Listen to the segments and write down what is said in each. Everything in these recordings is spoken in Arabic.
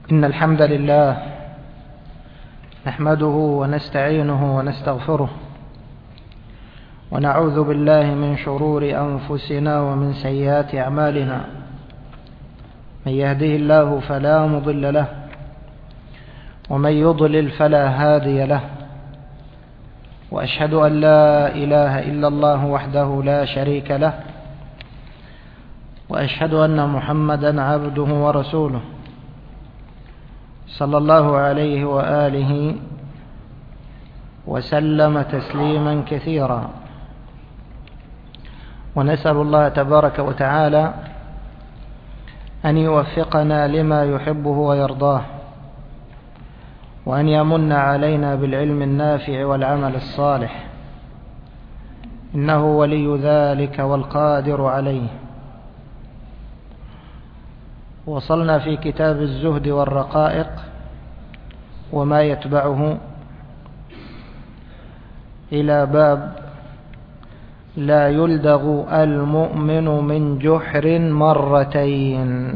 إن الحمد لله نحمده ونستعينه ونستغفره ونعوذ بالله من شرور أنفسنا ومن سيئات أعمالنا. من يهده الله فلا مضل له ومن يضلل فلا هادي له، وأشهد أن لا إله إلا الله وحده لا شريك له، وأشهد أن محمدا عبده ورسوله صلى الله عليه وآله وسلم تسليما كثيرا. ونسأل الله تبارك وتعالى أن يوفقنا لما يحبه ويرضاه، وأن يمن علينا بالعلم النافع والعمل الصالح، إنه ولي ذلك والقادر عليه. وصلنا في كتاب الزهد والرقائق وما يتبعه إلى باب لا يلدغ المؤمن من جحر مرتين.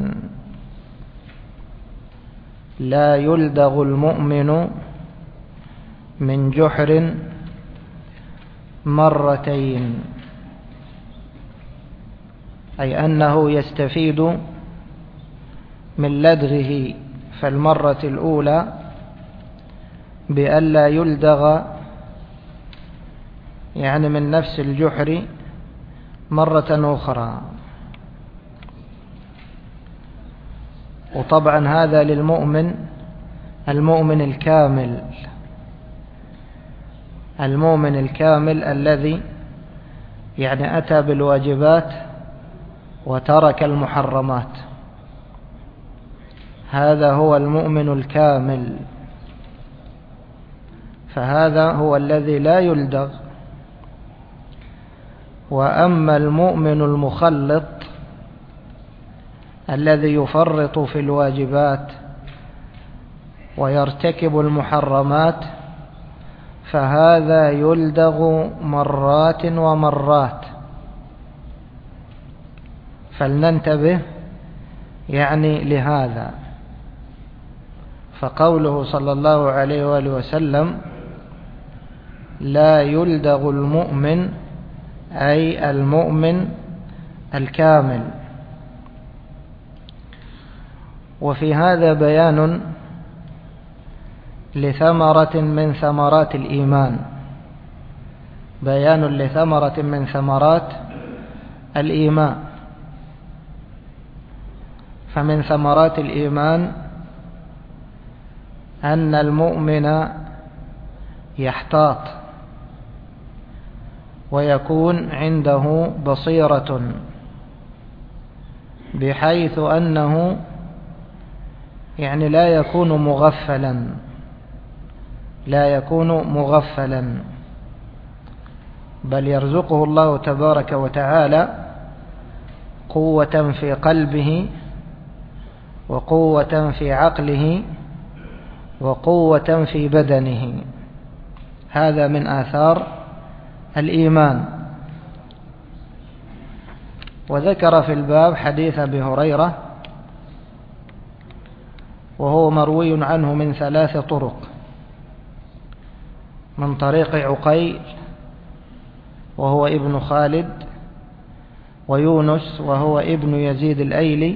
لا يلدغ المؤمن من جحر مرتين، أي أنه يستفيد من لدغه في المرة الأولى بألا يلدغ يعني من نفس الجحر مرة أخرى. وطبعا هذا للمؤمن المؤمن الكامل، المؤمن الكامل الذي يعني أتى بالواجبات وترك المحرمات، هذا هو المؤمن الكامل، فهذا هو الذي لا يلدغ. وأما المؤمن المخلط الذي يفرط في الواجبات ويرتكب المحرمات، فهذا يلدغ مرات ومرات. فلننتبه يعني لهذا. فقوله صلى الله عليه وآله وسلم لا يلدغ المؤمن أي المؤمن الكامل. وفي هذا بيان لثمرة من ثمرات الإيمان، بيان لثمرة من ثمرات الإيمان. فمن ثمرات الإيمان أن المؤمن يحتاط ويكون عنده بصيرة، بحيث أنه يعني لا يكون مغفلا، بل يرزقه الله تبارك وتعالى قوة في قلبه وقوة في عقله وقوة في بدنه. هذا من آثار الإيمان. وذكر في الباب حديث أبي هريرة، وهو مروي عنه من 3 طرق: من طريق عقيل وهو ابن خالد، ويونس وهو ابن يزيد الأيلي،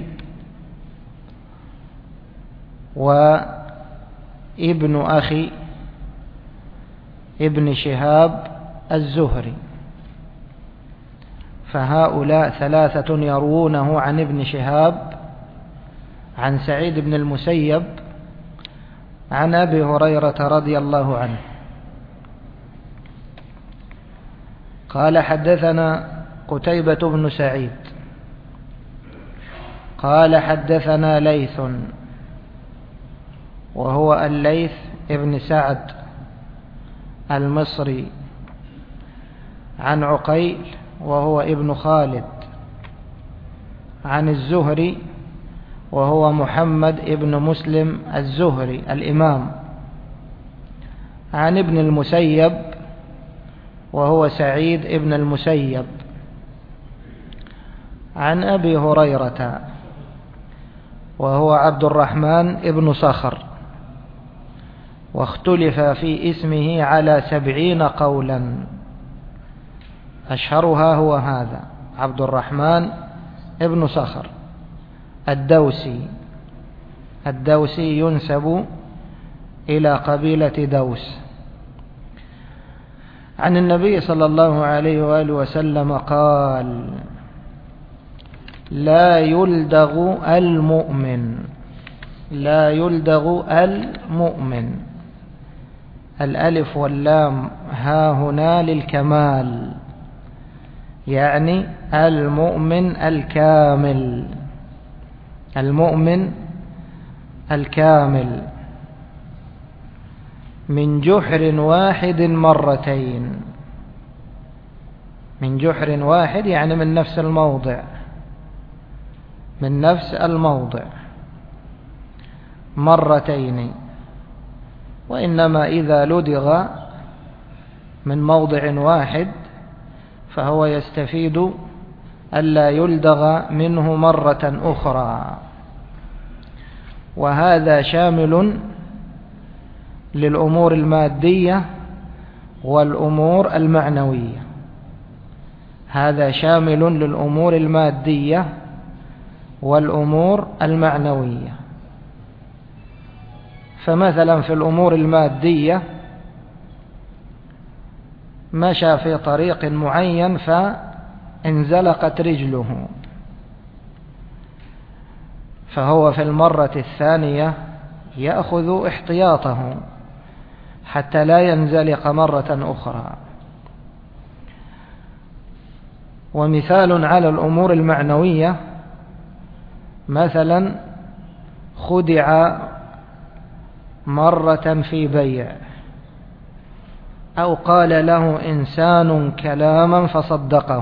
وابن أخي ابن شهاب الزهري. فهؤلاء 3 يروونه عن ابن شهاب عن سعيد بن المسيب عن أبي هريرة رضي الله عنه قال حدثنا قتيبة بن سعيد قال حدثنا ليث، وهو الليث ابن سعد المصري، عن عقيل وهو ابن خالد، عن الزهري وهو محمد ابن مسلم الزهري الإمام، عن ابن المسيب وهو سعيد ابن المسيب، عن أبي هريرة وهو عبد الرحمن ابن صخر، واختلف في اسمه على 70 قولا، أشهرها هو هذا عبد الرحمن ابن صخر الدوسي ينسب إلى قبيلة دوس. عن النبي صلى الله عليه وآله وسلم قال: لا يلدغ المؤمن، الألف واللام ها هنا للكمال، يعني المؤمن الكامل من جحر واحد مرتين. من جحر واحد يعني من نفس الموضع مرتين. وإنما إذا لدغ من موضع واحد فهو يستفيد ألا يلدغ منه مرة أخرى. وهذا شامل للأمور المادية والأمور المعنوية. هذا شامل للأمور المادية والأمور المعنوية. فمثلا في الأمور المادية مشى في طريق معين فانزلقت رجله، فهو في المرة الثانية يأخذ احتياطه حتى لا ينزلق مرة أخرى. ومثال على الأمور المعنوية، مثلا خدع مرة في بيع، أو قال له إنسان كلاما فصدقه،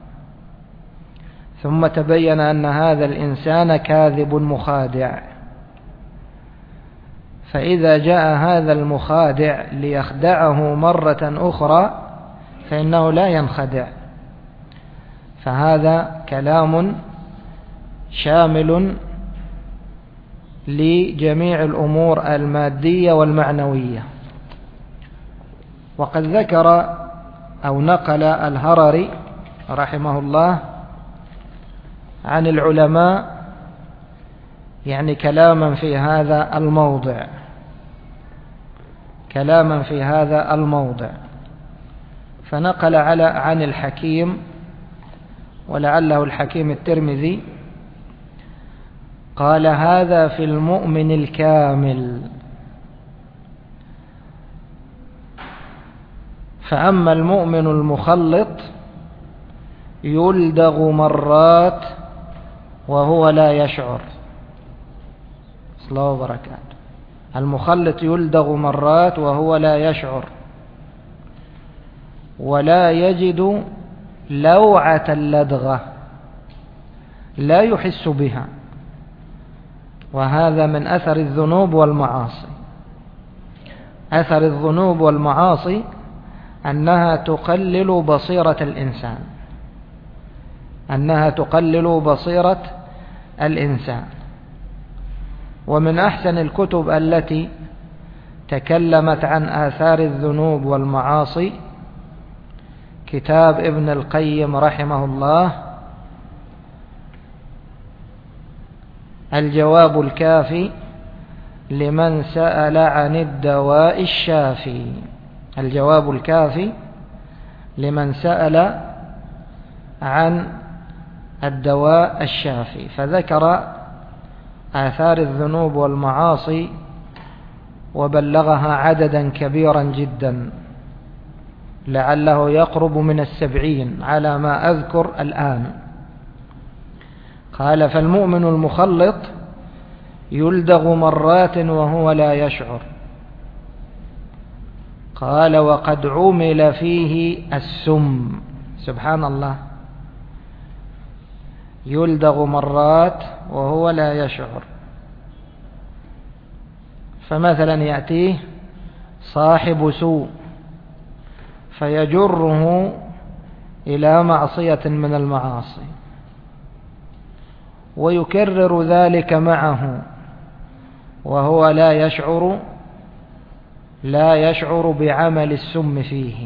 ثم تبين أن هذا الإنسان كاذب مخادع، فإذا جاء هذا المخادع ليخدعه مرة أخرى فإنه لا ينخدع. فهذا كلام شامل لجميع الأمور المادية والمعنوية. وقد ذكر أو نقل الهرري رحمه الله عن العلماء يعني كلاما في هذا الموضع، فنقل عن الحكيم، ولعله الحكيم الترمذي، قال: هذا في المؤمن الكامل. فأما المؤمن المخلط يلدغ مرات وهو لا يشعر. الله وبركاته. المخلط يلدغ مرات وهو لا يشعر ولا يجد لوعة اللدغة، لا يحس بها. وهذا من أثر الذنوب والمعاصي. أثر الذنوب والمعاصي أنها تقلل بصيرة الإنسان. ومن أحسن الكتب التي تكلمت عن آثار الذنوب والمعاصي كتاب ابن القيم رحمه الله، الجواب الكافي لمن سأل عن الدواء الشافي. الجواب الكافي لمن سأل عن الدواء الشافي، فذكر آثار الذنوب والمعاصي وبلغها عددا كبيرا جدا، لعله يقرب من 70 على ما أذكر الآن. قال: فالمؤمن المخلط يلدغ مرات وهو لا يشعر. قال: وقد عمل فيه السم. سبحان الله، يلدغ مرات وهو لا يشعر. فمثلا يأتيه صاحب سوء فيجره إلى معصية من المعاصي، ويكرر ذلك معه وهو لا يشعر بعمل السم فيه.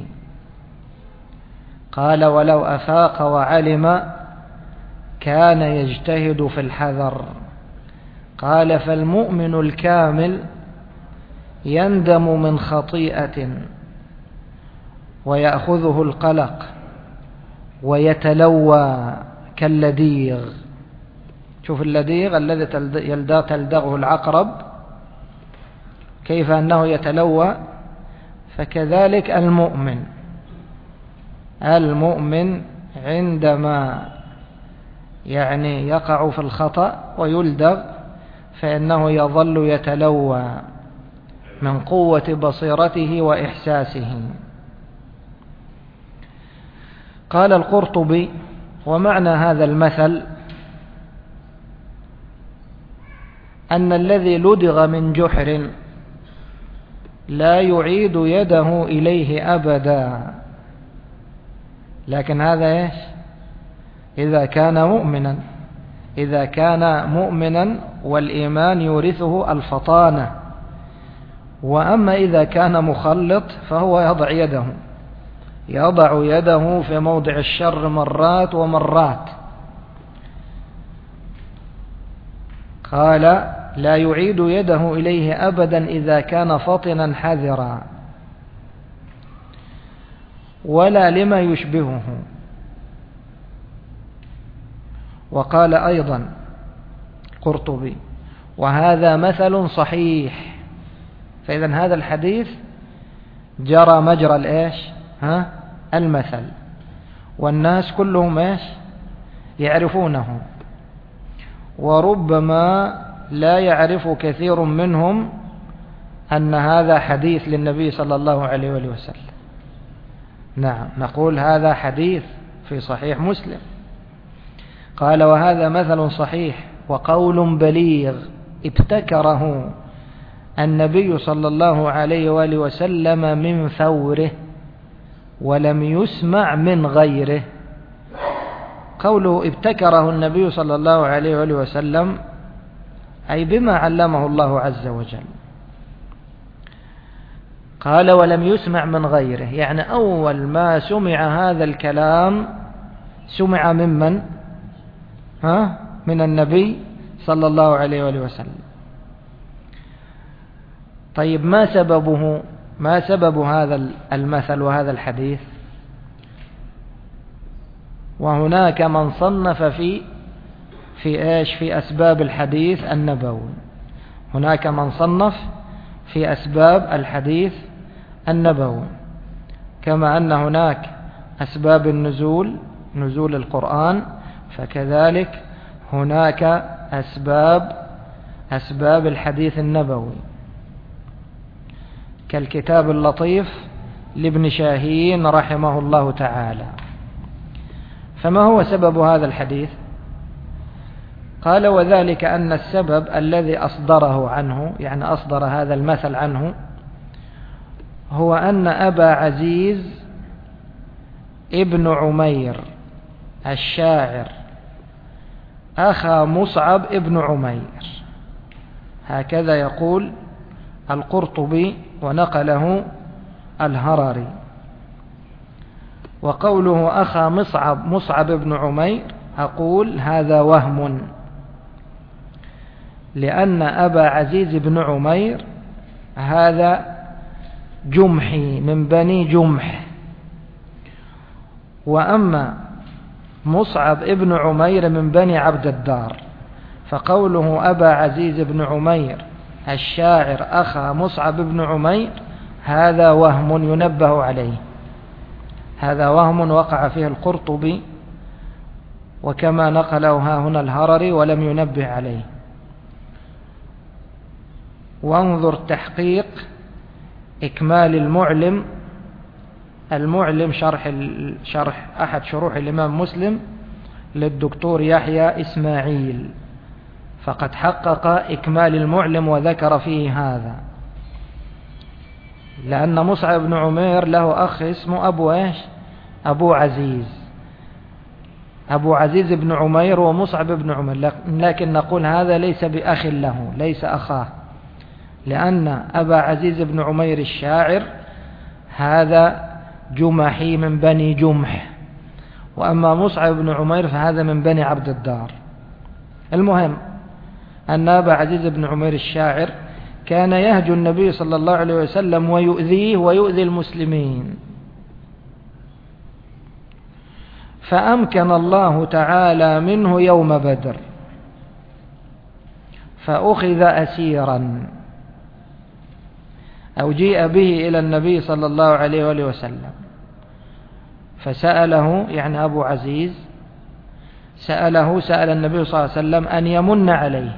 قال ولو أفاق وعلم كان يجتهد في الحذر. قال فالمؤمن الكامل يندم من خطيئة ويأخذه القلق ويتلوى كاللديغ. شوف اللديغ الذي تلدغه العقرب كيف أنه يتلوى، فكذلك المؤمن عندما يقع في الخطأ ويلدغ فإنه يظل يتلوى من قوة بصيرته وإحساسه. قال القرطبي ومعنى هذا المثل أن الذي لدغ من جحر لا يعيد يده إليه أبدا، لكن هذا إذا كان مؤمنا والإيمان يورثه الفطانة. وأما إذا كان مخلط فهو يضع يده في موضع الشر مرات ومرات. قال لا يعيد يده إليه أبدا إذا كان فطنا حذرا ولا لما يشبهه. وقال أيضا قرطبي وهذا مثل صحيح. فإذا هذا الحديث جرى مجرى المثل، والناس كلهم يعرفونه، وربما لا يعرف كثير منهم أن هذا حديث للنبي صلى الله عليه وآله وسلم. نعم، نقول هذا حديث في صحيح مسلم. قال وهذا مثل صحيح وقول بليغ ابتكره النبي صلى الله عليه وآله وسلم من فوره ولم يسمع من غيره. قوله ابتكره النبي صلى الله عليه وآله وسلم أي بما علمه الله عز وجل. قال ولم يسمع من غيره، يعني أول ما سمع هذا الكلام سمع ممن؟ من النبي صلى الله عليه وآله وسلم. طيب ما سبب هذا المثل وهذا الحديث؟ وهناك من صنف في أسباب الحديث النبوي. هناك من صنف في أسباب الحديث النبوي، كما أن هناك أسباب نزول القرآن، فكذلك هناك أسباب الحديث النبوي، كالكتاب اللطيف لابن شاهين رحمه الله تعالى. فما هو سبب هذا الحديث؟ قال وذلك أن السبب الذي أصدره عنه، يعني أصدر هذا المثل عنه، هو أن أبا عزيز ابن عمير الشاعر أخا مصعب ابن عمير، هكذا يقول القرطبي ونقله الهرري. وقوله أخا مصعب بن عمير أقول هذا وهم، لأن أبا عزيز بن عمير هذا جمحي من بني جمح، وأما مصعب ابن عمير من بني عبد الدار. فقوله أبا عزيز بن عمير الشاعر أخا مصعب بن عمير هذا وهم ينبه عليه، هذا وهم وقع فيه القرطبي، وكما نقله ها هنا الهرري ولم ينبه عليه. وانظر تحقيق إكمال المعلم شرح أحد شروح الإمام مسلم للدكتور يحيى إسماعيل، فقد حقق إكمال المعلم وذكر فيه هذا. لأن مصعب بن عمير له أخ اسمه أبو عزيز، أبو عزيز بن عمير ومصعب بن عمير، لكن نقول هذا ليس بأخ له، ليس أخاه، لأن أبا عزيز بن عمير الشاعر هذا جمحي من بني جمح، وأما مصعب بن عمير فهذا من بني عبد الدار. المهم أن أبا عزيز بن عمير الشاعر كان يهجو النبي صلى الله عليه وسلم ويؤذيه ويؤذي المسلمين، فأمكن الله تعالى منه يوم بدر، فأخذ أسيرا أو جيء به إلى النبي صلى الله عليه وآله وسلم، فسأله يعني أبو عزيز سأل النبي صلى الله عليه وسلم أن يمن عليه،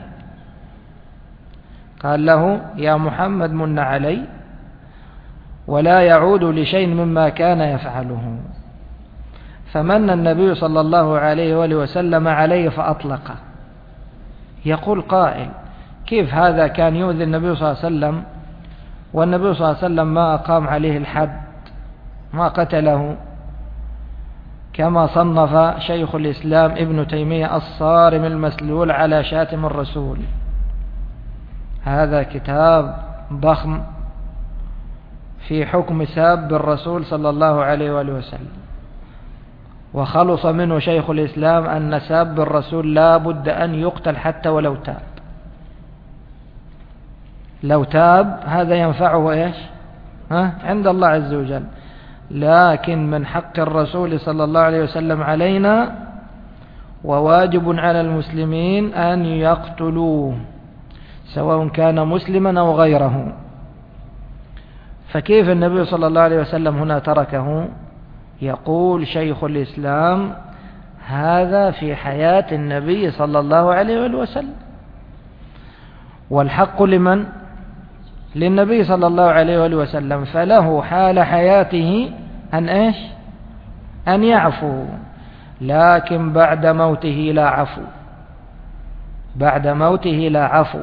قال له يا محمد من علي ولا يعود لشيء مما كان يفعله، فمن النبي صلى الله عليه وآله وسلم عليه فأطلقه. يقول قائل كيف هذا كان يؤذي النبي صلى الله عليه وسلم والنبي صلى الله عليه وسلم ما أقام عليه الحد، ما قتله، كما صنف شيخ الإسلام ابن تيمية الصارم المسلول على شاتم الرسول، هذا كتاب ضخم في حكم ساب الرسول صلى الله عليه وآله وسلم، وخلص منه شيخ الإسلام أن ساب الرسول لا بد أن يقتل حتى ولو تاب، لو تاب هذا ينفعه إيش عند الله عز وجل، لكن من حق الرسول صلى الله عليه وسلم علينا وواجب على المسلمين أن يقتلوه سواء كان مسلما أو غيره. فكيف النبي صلى الله عليه وسلم هنا تركه؟ يقول شيخ الإسلام هذا في حياة النبي صلى الله عليه وسلم، والحق لمن؟ للنبي صلى الله عليه وسلم، فله حال حياته أن إيش؟ أن يعفو، لكن بعد موته لا عفو، بعد موته لا عفو.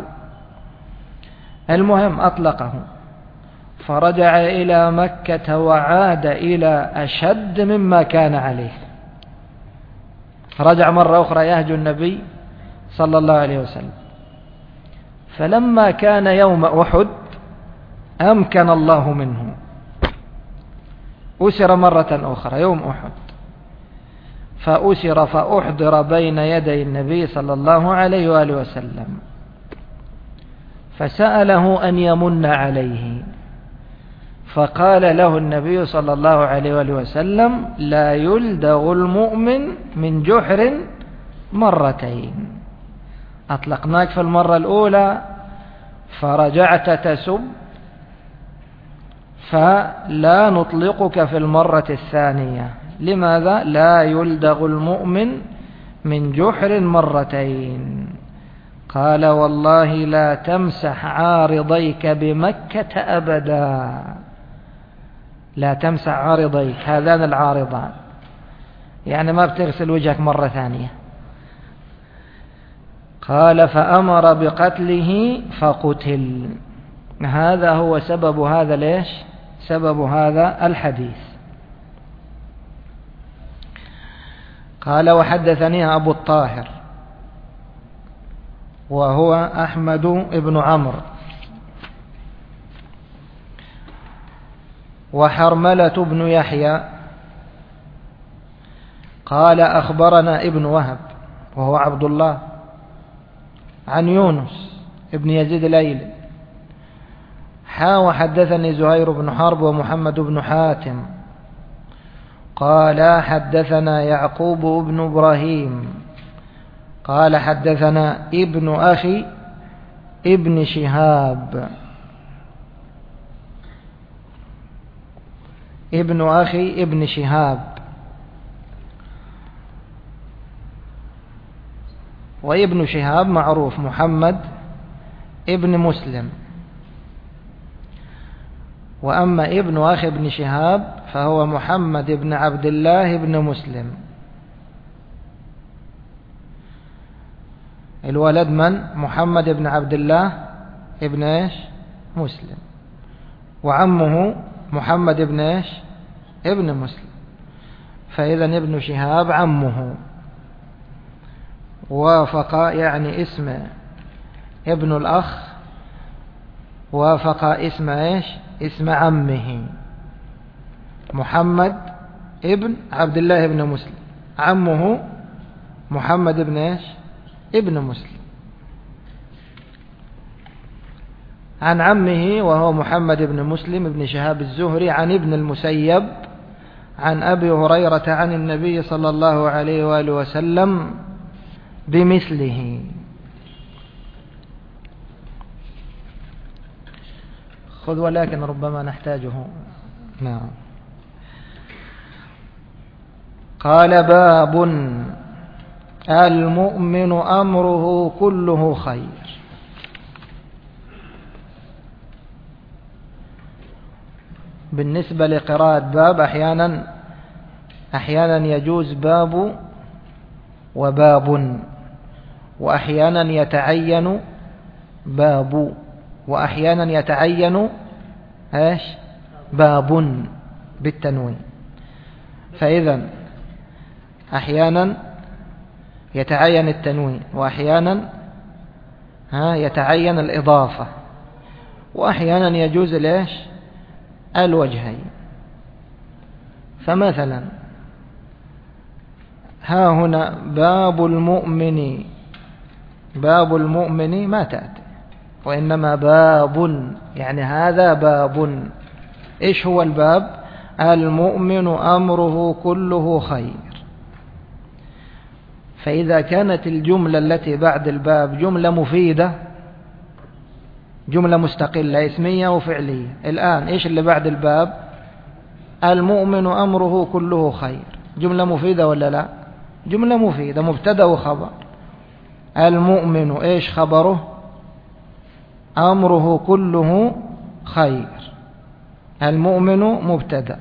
المهم أطلقه، فرجع إلى مكة وعاد إلى أشد مما كان عليه، رجع مرة أخرى يهجو النبي صلى الله عليه وسلم. فلما كان يوم أحد أمكن الله منه، أسر مرة أخرى يوم أحد، فأسر فأحضر بين يدي النبي صلى الله عليه وآله وسلم، فسأله أن يمن عليه، فقال له النبي صلى الله عليه وآله وسلم لا يلدغ المؤمن من جحر مرتين، أطلقناك في المرة الأولى فرجعت تسب، فلا نطلقك في المرة الثانية. لماذا؟ لا يلدغ المؤمن من جحر مرتين. قال والله لا تمسح عارضيك بمكة أبدا، لا تمسح عارضيك، هذان العارضان، يعني ما بتغسل وجهك مرة ثانية. قال فأمر بقتله فقتل. هذا هو سبب هذا ليش؟ سبب هذا الحديث. قال وحدثني أبو الطاهر وهو أحمد بن عمرو وحرملة بن يحيى قال أخبرنا ابن وهب وهو عبد الله عن يونس ابن يزيد الأيلي وحدثني زهير بن حرب ومحمد بن حاتم قال حدثنا يعقوب بن إبراهيم قال حدثنا ابن أخي ابن شهاب ابن أخي ابن شهاب، وابن شهاب معروف محمد ابن مسلم، وأما ابن أخي ابن شهاب فهو محمد ابن عبد الله ابن مسلم. الولد من؟ محمد ابن عبد الله ابن ايش؟ مسلم، وعمه محمد ابن ايش؟ ابن مسلم، فإذا ابن شهاب عمه. وافق يعني اسم ابن الأخ وافق اسم ايش؟ اسم عمه. محمد ابن عبد الله بن مسلم، عمه محمد ابن ايش؟ ابن مسلم. عن عمه وهو محمد بن مسلم بن شهاب الزهري عن ابن المسيب عن أبي هريرة عن النبي صلى الله عليه وآله وسلم بمثله. خذ ولكن ربما نحتاجه. نعم. قال: باب المؤمن أمره كله خير. بالنسبة لقراءة باب أحيانا يجوز باب وباب، وأحيانا يتعين باب، وأحيانا يتعين ايش؟ باب بالتنوين. فإذا أحيانا يتعين التنوين، وأحيانا يتعين الإضافة، وأحيانا يجوز ليش؟ الوجهين. فمثلا ها هنا باب المؤمن ما تأتي، وإنما باب، يعني هذا باب. إيش هو الباب؟ المؤمن أمره كله خير. فإذا كانت الجملة التي بعد الباب جملة مفيدة، جملة مستقلة اسمية وفعلية، الآن إيش اللي بعد الباب؟ المؤمن أمره كله خير. جملة مفيدة ولا لا؟ جملة مفيدة، مبتدأ وخبر. المؤمن إيش خبره؟ أمره كله خير. المؤمن مبتدأ،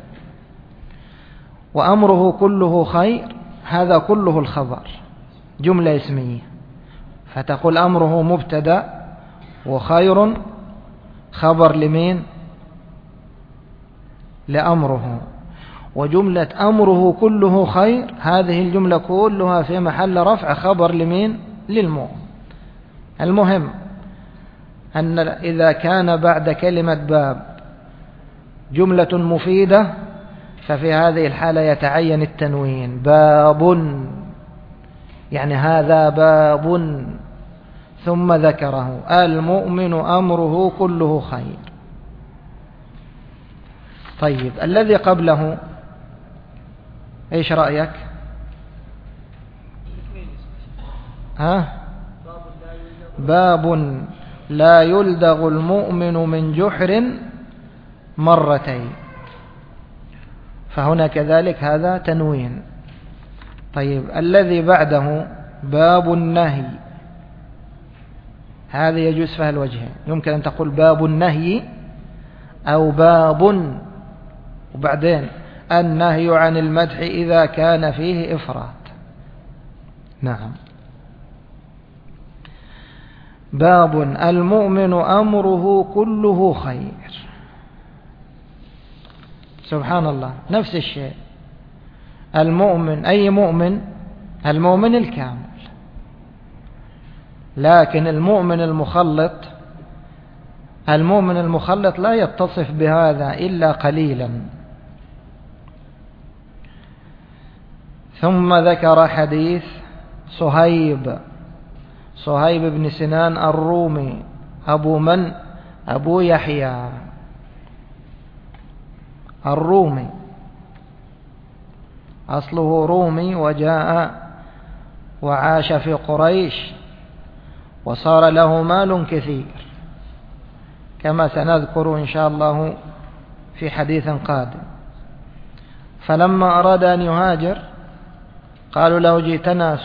وأمره كله خير هذا كله الخبر، جملة اسمية، فتقول أمره مبتدأ وخير خبر لمين؟ لأمره. وجملة أمره كله خير هذه الجملة كلها في محل رفع خبر لمين؟ للمؤمن. المهم أن إذا كان بعد كلمة باب جملة مفيدة ففي هذه الحالة يتعين التنوين. باب يعني هذا باب، ثم ذكره: المؤمن أمره كله خير. طيب الذي قبله ايش رأيك؟ باب لا يلدغ المؤمن من جحر مرتين، فهنا كذلك هذا تنوين. طيب الذي بعده باب النهي، هذا يجوز فيها الوجهين، يمكن أن تقول باب النهي أو باب وبعدين النهي عن المدح إذا كان فيه إفراط. نعم. باب المؤمن أمره كله خير. سبحان الله، نفس الشيء. المؤمن أي مؤمن؟ المؤمن الكامل. لكن المؤمن المخلط لا يتصف بهذا إلا قليلا. ثم ذكر حديث صهيب بن سنان الرومي، أبو يحيى الرومي، أصله رومي وجاء وعاش في قريش وصار له مال كثير كما سنذكر إن شاء الله في حديث قادم. فلما أراد أن يهاجر قالوا له: جئتنا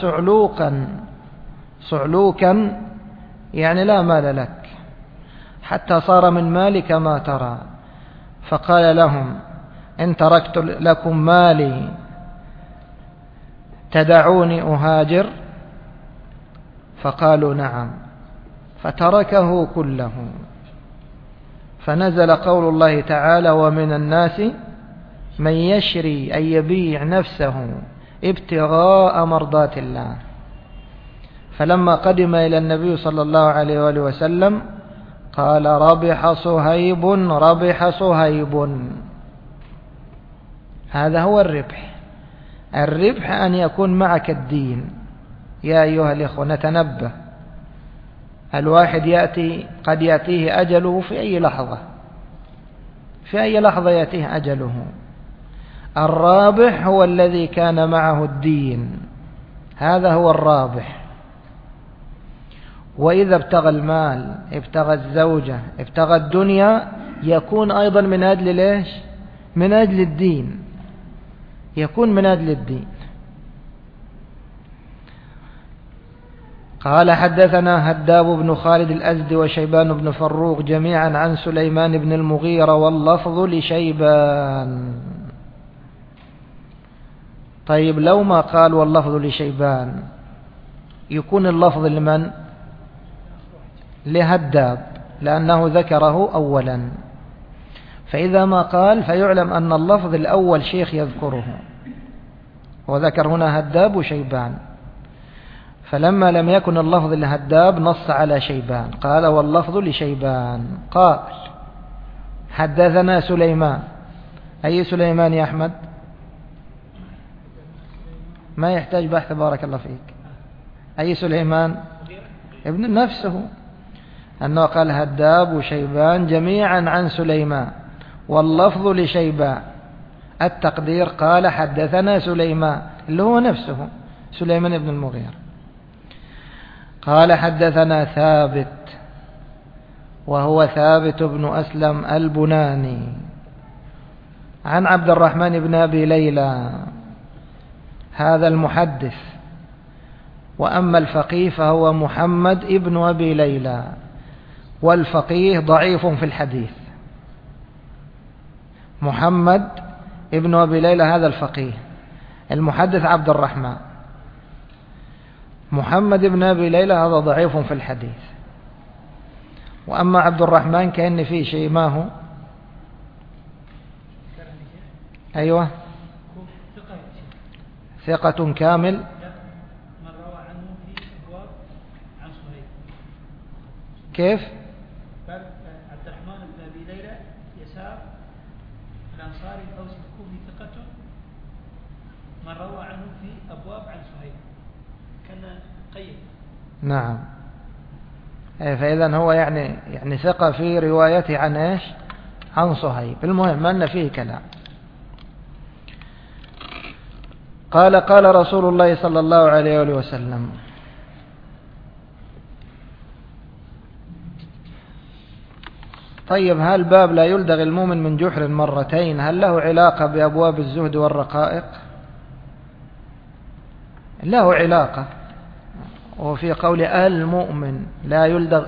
صعلوكا يعني لا مال لك، حتى صار من مالك ما ترى. فقال لهم: إن تركت لكم مالي تدعوني أهاجر؟ فقالوا: نعم. فتركه كله. فنزل قول الله تعالى: ومن الناس من يشري أي يبيع نفسه ابتغاء مرضات الله. فلما قدم إلى النبي صلى الله عليه وآله وسلم قال ربح صهيب ربح صهيب. هذا هو الربح. الربح أن يكون معك الدين. يا أيها الإخوة نتنبه، الواحد قد يأتيه أجله في أي لحظة، في أي لحظة يأتيه أجله. الرابح هو الذي كان معه الدين، هذا هو الرابح. وإذا ابتغى المال، ابتغى الزوجة، ابتغى الدنيا، يكون أيضا من أجل ليش؟ من أجل الدين، يكون من أجل الدين. قال حدثنا هداب بن خالد الأزدي وشيبان بن فروق جميعا عن سليمان بن المغيرة واللفظ لشيبان. طيب لو ما قال واللفظ لشيبان يكون اللفظ لمن؟ لهداب، لأنه ذكره أولا. فإذا ما قال فيعلم أن اللفظ الأول شيخ يذكره، وذكر هنا هداب وشيبان. فلما لم يكن اللفظ لهداب نص على شيبان، قال واللفظ لشيبان. قال حدثنا سليمان. أي سليمان يا أحمد؟ ما يحتاج بحث، بارك الله فيك. أي سليمان؟ ابن نفسه، أنه قال هداب وشيبان جميعا عن سليمان واللفظ لشيبان. التقدير قال حدثنا سليمان اللي هو نفسه سليمان بن المغيرة. قال حدثنا ثابت وهو ثابت بن أسلم البناني عن عبد الرحمن بن أبي ليلى، هذا المحدث. وأما الفقيه فهو محمد ابن أبي ليلى، والفقيه ضعيف في الحديث. محمد ابن أبي ليلى هذا الفقيه، المحدث عبد الرحمن. محمد ابن أبي ليلى هذا ضعيف في الحديث. وأما عبد الرحمن كأن فيه شيء، ما هو؟ أيوة، ثقة كامل. من روى عنه في أبواب عن صهيب. كيف؟ عبد الرحمن بن أبي ليلى يسار الأنصاري الأوسي الكوفي ثقة من روى عنه في أبواب عن صهيب، كان قيد. نعم. فإذا هو يعني ثقة في روايته عن إيش؟ عن صهيب. المهم أن فيه كلام. قال قال رسول الله صلى الله عليه وسلم: طيب هل باب لا يلدغ المؤمن من جحر مرتين هل له علاقة بأبواب الزهد والرقائق؟ له علاقة. وفي قول المؤمن لا يلدغ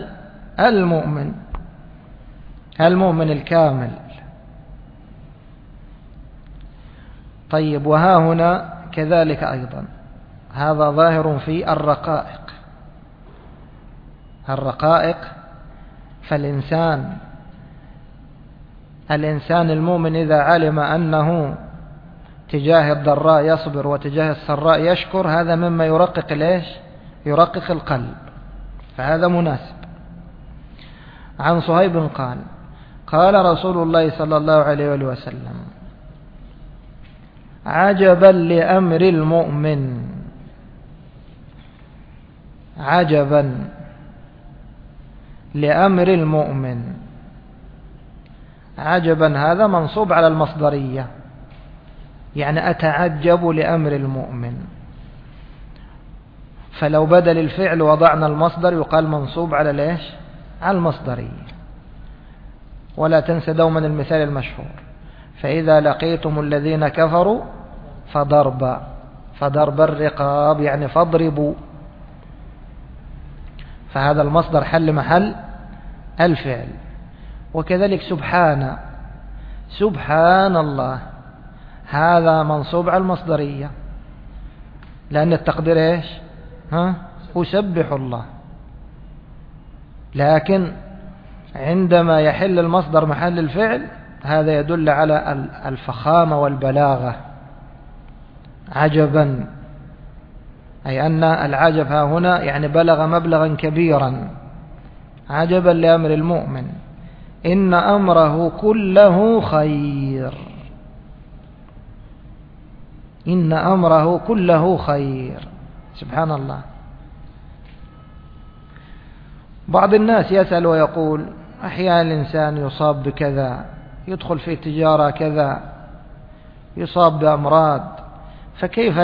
المؤمن الكامل. طيب وها هنا كذلك أيضا، هذا ظاهر في الرقائق. فالإنسان المؤمن إذا علم أنه تجاه الضراء يصبر وتجاه السراء يشكر، هذا مما يرقق يرقق القلب، فهذا مناسب. عن صهيب قال: قال رسول الله صلى الله عليه وسلم: عجبا لأمر المؤمن. عجبا لأمر المؤمن. عجبا هذا منصوب على المصدرية، يعني أتعجب لأمر المؤمن. فلو بدل الفعل وضعنا المصدر يقال منصوب على ليش؟ على المصدرية. ولا تنسى دوما المثال المشهور: فإذا لقيتم الذين كفروا فضرب الرقاب، يعني فاضربوا. فهذا المصدر حل محل الفعل. وكذلك سبحان الله، هذا منصوب على المصدرية، لأن التقدير إيش؟ أسبح الله. لكن عندما يحل المصدر محل الفعل هذا يدل على الفخامة والبلاغة. أي أن العجب ها هنا يعني بلغ مبلغا كبيرا. عجبا لأمر المؤمن إن أمره كله خير. إن أمره كله خير. سبحان الله. بعض الناس يسأل ويقول أحيانا الإنسان يصاب بكذا، يدخل في تجارة كذا، يصاب بأمراض، فكيف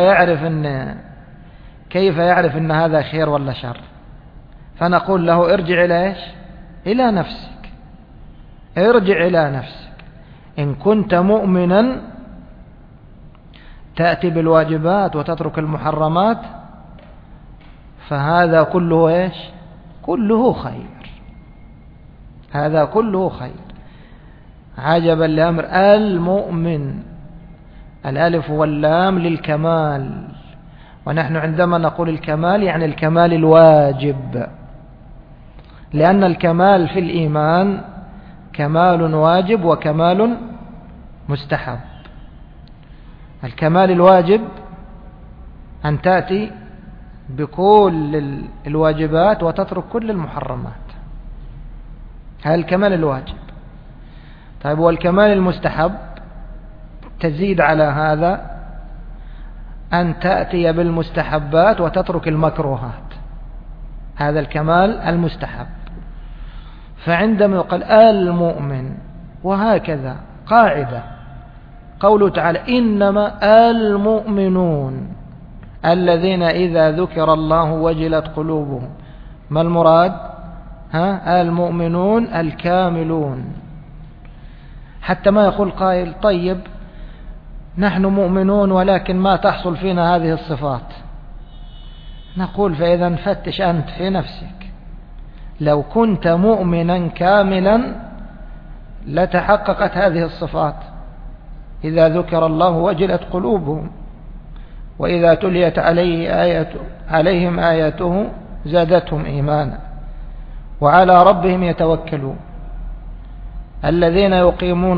يعرف أن هذا خير ولا شر؟ فنقول له ارجع إلى إيش؟ إلى نفسك. ارجع إلى نفسك. إن كنت مؤمنا تأتي بالواجبات وتترك المحرمات فهذا كله إيش؟ كله خير. هذا كله خير. عجبا لأمر المؤمن. الألف واللام للكمال، ونحن عندما نقول الكمال يعني الكمال الواجب، لأن الكمال في الإيمان كمال واجب وكمال مستحب. الكمال الواجب أن تأتي بكل الواجبات وتترك كل المحرمات، هذا الكمال الواجب. طيب والكمال المستحب تزيد على هذا أن تأتي بالمستحبات وتترك المكروهات، هذا الكمال المستحب. فعندما يقال المؤمن، وهكذا قاعدة قوله تعالى إنما المؤمنون الذين إذا ذكر الله وجلت قلوبهم، ما المراد؟ المؤمنون الكاملون. حتى ما يقول قائل طيب نحن مؤمنون ولكن ما تحصل فينا هذه الصفات، نقول فإذا فتش أنت في نفسك. لو كنت مؤمنا كاملا لتحققت هذه الصفات. إذا ذكر الله وجلت قلوبهم وإذا تليت عليهم آياته زادتهم إيمانا وعلى ربهم يتوكلون. الذين يقيمون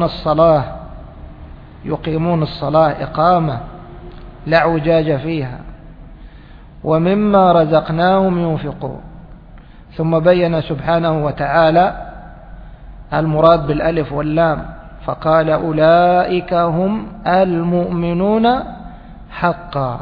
الصلاة إقامة لا اعوجاج فيها ومما رزقناهم ينفقون. ثم بين سبحانه وتعالى المراد بالألف واللام فقال أولئك هم المؤمنون حقا.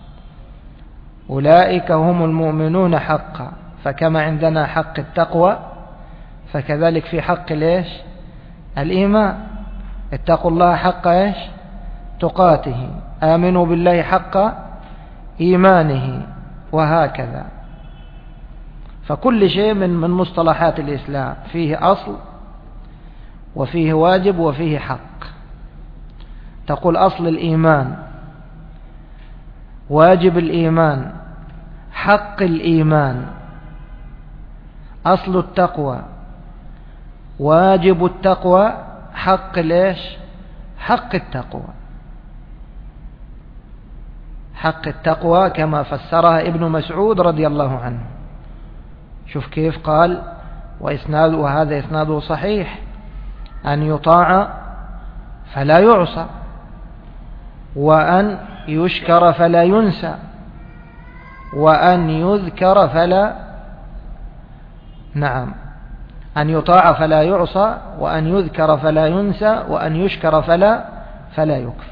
أولئك هم المؤمنون حقا. فكما عندنا حق التقوى فكذلك في حق الإيمان. اتقوا الله حق تقاته، آمنوا بالله حق إيمانه، وهكذا. فكل شيء من مصطلحات الإسلام فيه أصل وفيه واجب وفيه حق. تقول أصل الإيمان، واجب الإيمان، حق الإيمان. أصل التقوى، واجب التقوى، حق حق التقوى. حق التقوى كما فسرها ابن مسعود رضي الله عنه. شوف كيف قال وهذا إسناده صحيح: أن يطاع فلا يعصى، وأن يشكر فلا ينسى، وأن يذكر أن يطاع فلا يعصى، وأن يذكر فلا ينسى، وأن يشكر فلا يكفر.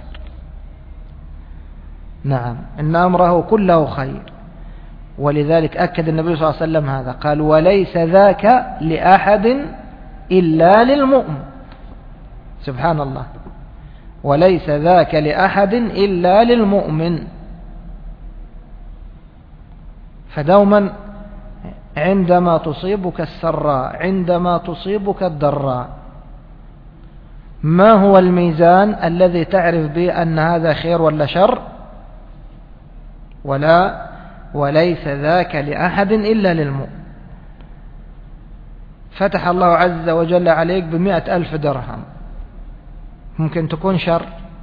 إن أمره كله خير. ولذلك أكد النبي صلى الله عليه وسلم هذا، قال: وليس ذاك لأحد إلا للمؤمن. سبحان الله، وليس ذاك لأحد إلا للمؤمن. فدوما عندما تصيبك السراء، عندما تصيبك الضراء، ما هو الميزان الذي تعرف به أن هذا خير ولا شر؟ وليس ذاك لأحد إلا للمؤمن. فتح الله عز وجل عليك 100,000 درهم، ممكن تكون شر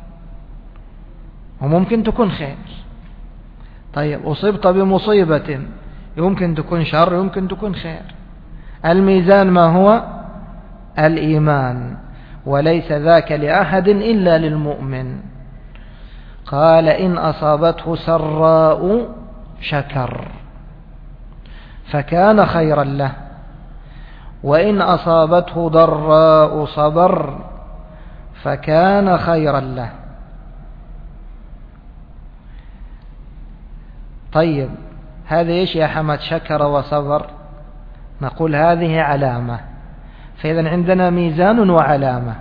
وممكن تكون خير. طيب أصبت بمصيبة، يمكن تكون شر يمكن تكون خير. الميزان ما هو؟ الإيمان. وليس ذاك لأحد إلا للمؤمن. قال: إن أصابته سراء، شكر فكان خيرا له، وإن أصابته ضراء صبر فكان خيرا له. طيب هذا إيش يا حمد؟ شكر وصبر. نقول هذه علامة. فإذا عندنا ميزان وعلامة.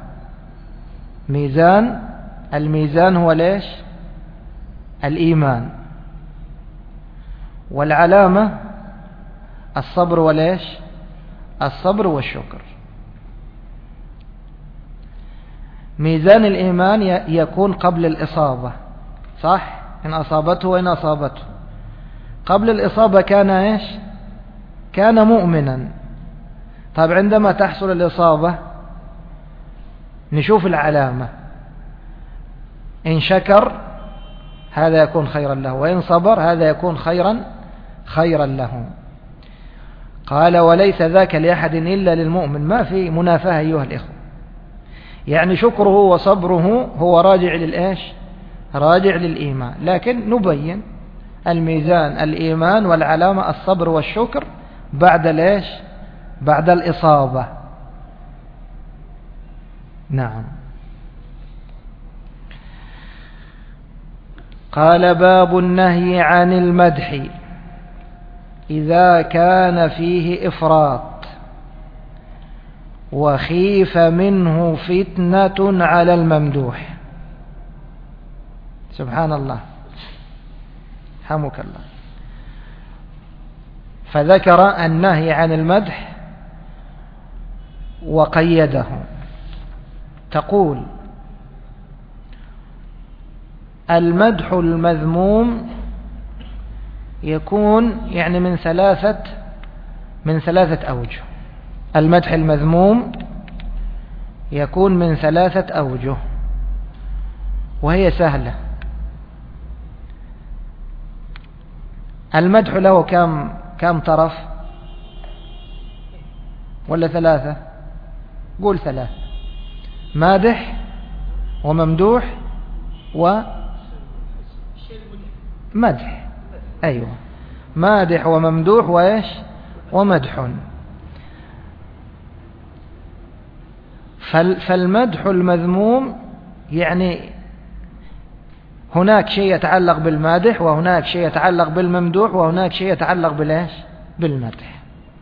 الميزان هو ليش؟ الإيمان. والعلامة الصبر وليش؟ الصبر والشكر. ميزان الإيمان يكون قبل الإصابة، صح؟ إن أصابته وإن أصابته. قبل الإصابة كان إيش؟ كان مؤمنا. طيب عندما تحصل الإصابة نشوف العلامة، إن شكر هذا يكون خيرا له، وإن صبر هذا يكون خيرا له. قال وليس ذاك لأحد إلا للمؤمن. ما في منافاة أيها الإخوة، يعني شكره وصبره هو راجع للإيش؟ راجع للإيمان. لكن نبين الميزان الإيمان، والعلامة الصبر والشكر بعد الإيش؟ بعد الإصابة. نعم. قال باب النهي عن المدح إذا كان فيه إفراط وخيف منه فتنة على الممدوح. سبحان الله، حمك الله. فذكر النهي عن المدح وقيده. تقول المدح المذموم يكون يعني من ثلاثة أوجه. المدح المذموم يكون من 3 أوجه، وهي سهلة. المدح له كم طرف؟ ولا 3؟ قول 3. مادح وممدوح ومدح. أيوة، مادح وممدوح وإيش؟ ومدح. فالمدح المذموم يعني هناك شيء يتعلق بالمادح، وهناك شيء يتعلق بالممدوح، وهناك شيء يتعلق بالإيش؟ بالمدح.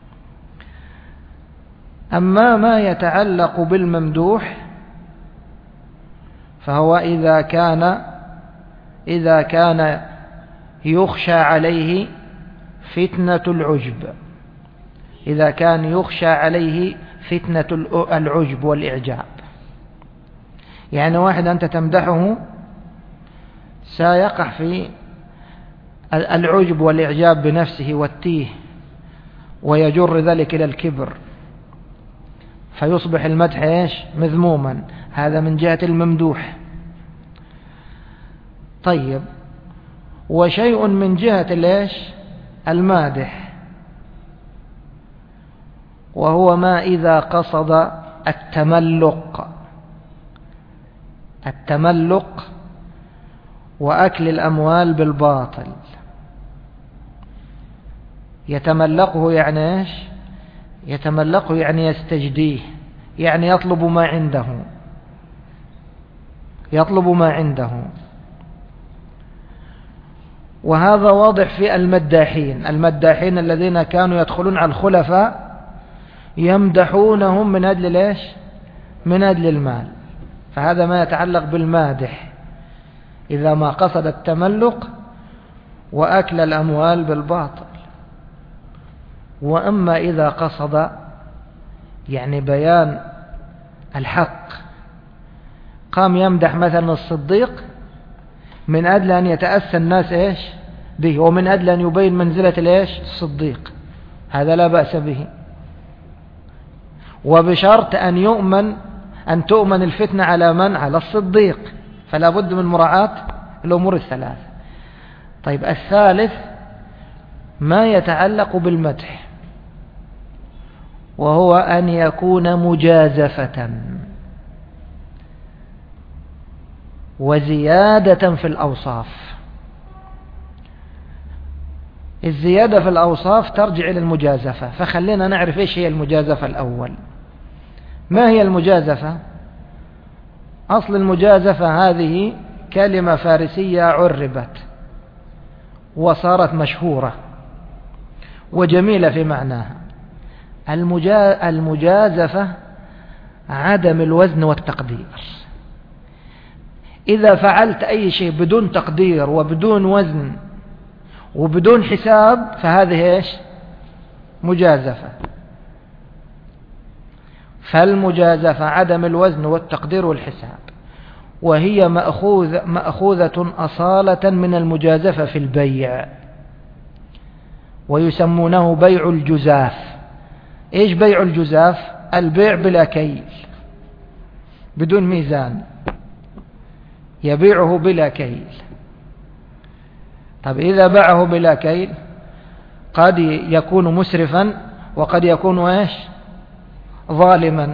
أما ما يتعلق بالممدوح فهو إذا كان يخشى عليه فتنة العجب، إذا كان يخشى عليه فتنة العجب والإعجاب. يعني واحد أنت تمدحه سيقع في العجب والإعجاب بنفسه والتيه، ويجر ذلك إلى الكبر، فيصبح المدح إيش؟ مذموما. هذا من جهة الممدوح. طيب، وشيء من جهة الإيش؟ المادح، وهو ما إذا قصد التملق وأكل الأموال بالباطل. يتملقه يعني إيش؟ يتملقه يعني يستجديه، يعني يطلب ما عنده. وهذا واضح في المداحين الذين كانوا يدخلون على الخلفاء يمدحونهم من أجل ليش؟ من أجل المال. فهذا ما يتعلق بالمادح إذا ما قصد التملق وأكل الأموال بالباطل. وأما إذا قصد يعني بيان الحق، قام يمدح مثلا الصديق من أجل أن يتأسى الناس إيش به، ومن أجل أن يبين منزلة الإيش؟ الصديق. هذا لا بأس به، وبشرط أن تؤمن الفتنة على من؟ على الصديق. فلا بد من مراعاة الأمور الثلاثة. طيب، الثالث ما يتعلق بالمدح، وهو أن يكون مجازفة وزيادة في الأوصاف. الزيادة في الأوصاف ترجع إلى المجازفة، فخلينا نعرف إيش هي المجازفة الأول. ما هي المجازفة؟ أصل المجازفة هذه كلمة فارسية عربت وصارت مشهورة وجميلة في معناها. المجازفة عدم الوزن والتقدير. إذا فعلت أي شيء بدون تقدير وبدون وزن وبدون حساب فهذه إيش؟ مجازفة. فالمجازفة عدم الوزن والتقدير والحساب، وهي مأخوذة أصالة من المجازفة في البيع، ويسمونه بيع الجزاف. إيش بيع الجزاف؟ البيع بلا كيل بدون ميزان، يبيعه بلا كيل. طب إذا باعه بلا كيل قد يكون مسرفا وقد يكون إيش؟ ظالما.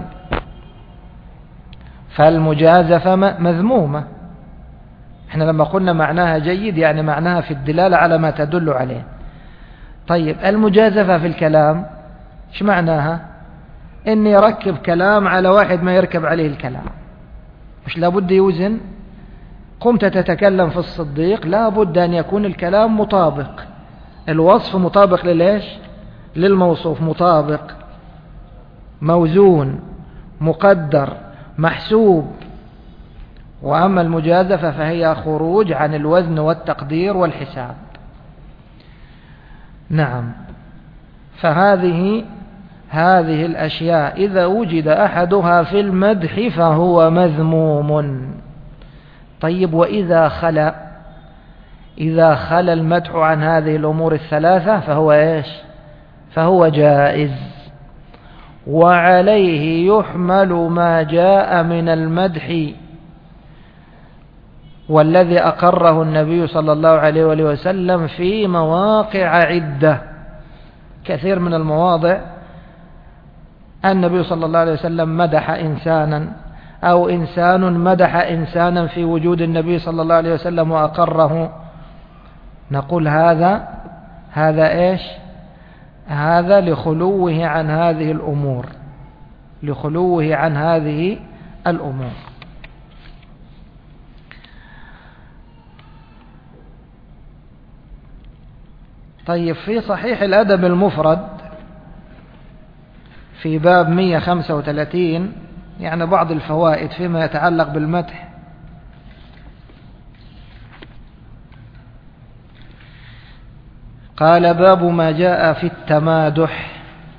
فالمجازفة مذمومة. احنا لما قلنا معناها جيد يعني معناها في الدلالة على ما تدل عليه. طيب المجازفة في الكلام ايش معناها؟ اني يركب كلام على واحد ما يركب عليه الكلام. مش لابد يوزن. قمت تتكلم في الصديق، لابد أن يكون الكلام مطابق، الوصف مطابق لليش؟ للموصوف، مطابق، موزون، مقدر، محسوب. وأما المجازفة فهي خروج عن الوزن والتقدير والحساب. نعم. فهذه الأشياء إذا وجد أحدها في المدح فهو مذموم. طيب وإذا خلا المدح عن هذه الأمور الثلاثة فهو إيش؟ فهو جائز. وعليه يحمل ما جاء من المدح والذي أقره النبي صلى الله عليه وآله وسلم في مواقع عدة. كثير من المواضع النبي صلى الله عليه وسلم مدح إنسانا أو إنسان مدح إنسانا في وجود النبي صلى الله عليه وسلم وأقره، نقول هذا إيش؟ هذا لخلوه عن هذه الأمور، لخلوه عن هذه الأمور. طيب في صحيح الأدب المفرد في باب 135 يعني بعض الفوائد فيما يتعلق بالمدح. قال باب ما جاء في التمادح.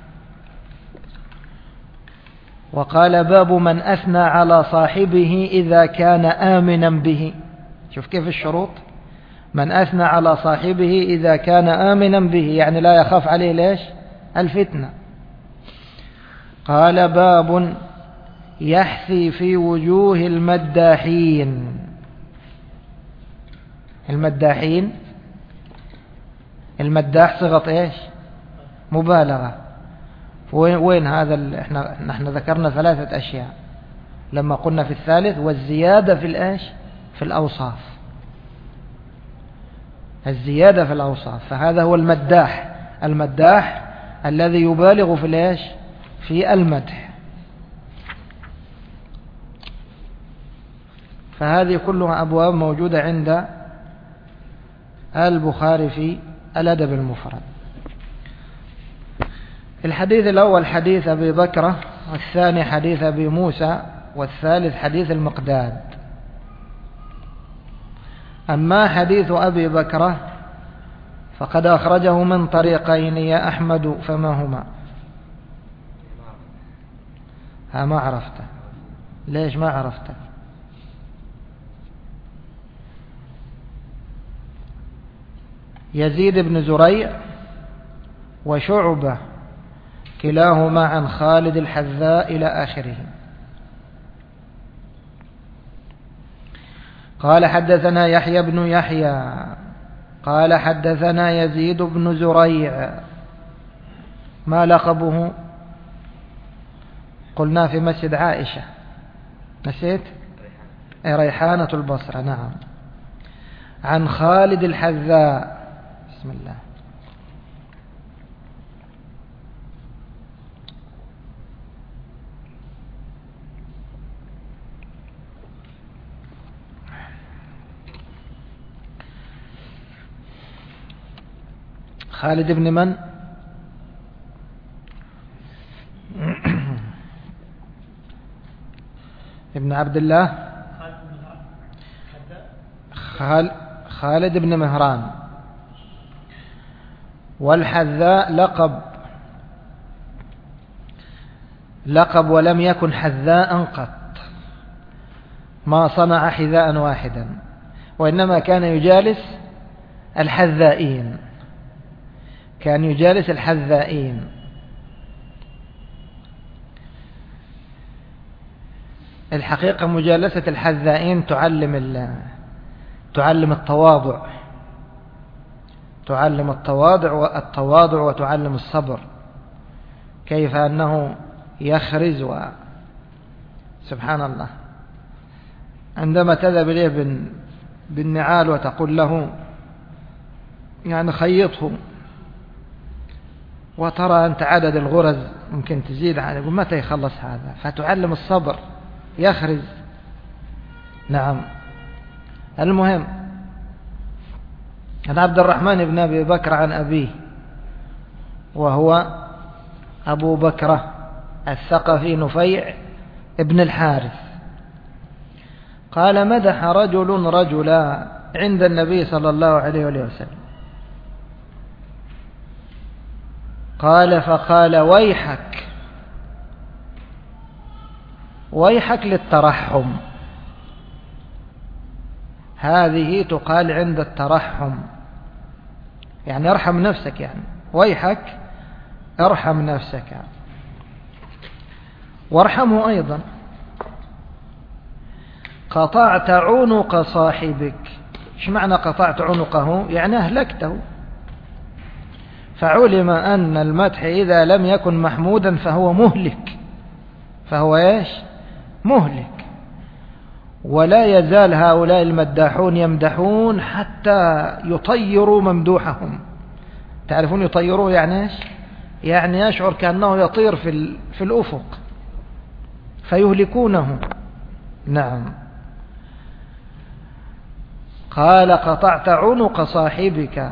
وقال باب من أثنى على صاحبه إذا كان آمنا به. شوف كيف الشروط؟ من أثنى على صاحبه إذا كان آمنا به يعني لا يخاف عليه ليش؟ الفتنة. قال باب يحثي في وجوه المداحين. المداح صيغة ايش؟ مبالغة. وين هذا؟ احنا ذكرنا 3 أشياء لما قلنا في الثالث، والزيادة في الايش؟ في الأوصاف. الزيادة في الأوصاف. فهذا هو المداح الذي يبالغ في الايش؟ في المدح. فهذه كلها أبواب موجودة عند البخاري في الأدب المفرد. الحديث الأول حديث أبي بكرة، والثاني حديث أبي موسى، والثالث حديث المقداد. أما حديث أبي بكرة فقد أخرجه من طريقين يا أحمد، فما هما؟ ما عرفته. ليش ما عرفته؟ يزيد بن زريع وشعبة كلاهما عن خالد الحذاء إلى آخره. قال حدثنا يحيى بن يحيى قال حدثنا يزيد بن زريع. ما لقبه؟ قلنا في مسجد عائشة. نسيت؟ ريحانة البصرة. نعم. عن خالد الحذاء. بسم الله. خالد بن من؟ ابن عبد الله. خالد بن مهران. والحذاء لقب ولم يكن حذاء قط، ما صنع حذاء واحدا، وإنما كان يجالس الحذائين، كان يجالس الحذائين. الحقيقة مجالسة الحذائين تعلم التواضع، تعلم التواضع وتعلم الصبر، كيف أنه يخرز سبحان الله. عندما تذهب إليه بالنعال وتقول له يعني خيطه، وترى أنت عدد الغرز ممكن تزيد عنه، يقول متى يخلص هذا؟ فتعلم الصبر، يخرز. نعم. المهم، عن عبد الرحمن بن أبي بكر عن أبيه، وهو أبو بكرة الثقفي نفيع ابن الحارث، قال مدح رجل رجلا عند النبي صلى الله عليه وسلم، فقال ويحك للترحم. هذه تقال عند الترحم، يعني ارحم نفسك، يعني ويحك ارحم نفسك، وارحمه أيضا. قطعت عنق صاحبك. ايش معنى قطعت عنقه؟ يعني أهلكته. فعلم أن المدح إذا لم يكن محمودا فهو مهلك، فهو ايش؟ مهلك. ولا يزال هؤلاء المداحون يمدحون حتى يطيروا ممدوحهم. تعرفون يطيروه يعني ايش؟ يعني يشعر كأنه يطير في الأفق، فيهلكونه. نعم. قال قطعت عنق صاحبك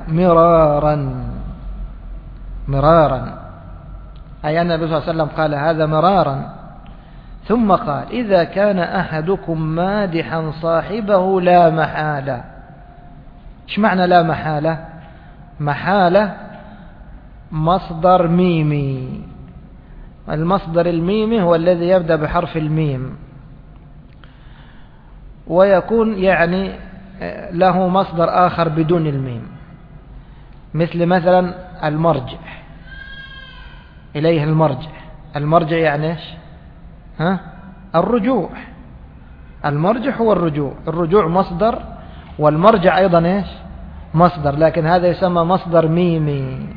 مرارا، أي أن النبي صلى الله عليه وسلم قال هذا مرارا. ثم قال إذا كان أحدكم مادحا صاحبه لا محالة. ايش معنى لا محالة؟ محالة مصدر ميمي، المصدر الميمي هو الذي يبدأ بحرف الميم، ويكون يعني له مصدر آخر بدون الميم، مثلا المرجع، إليه المرجع. المرجع يعني ايش؟ الرجوع. المرجع هو الرجوع، الرجوع مصدر، والمرجع أيضا ايش؟ مصدر، لكن هذا يسمى مصدر ميمي.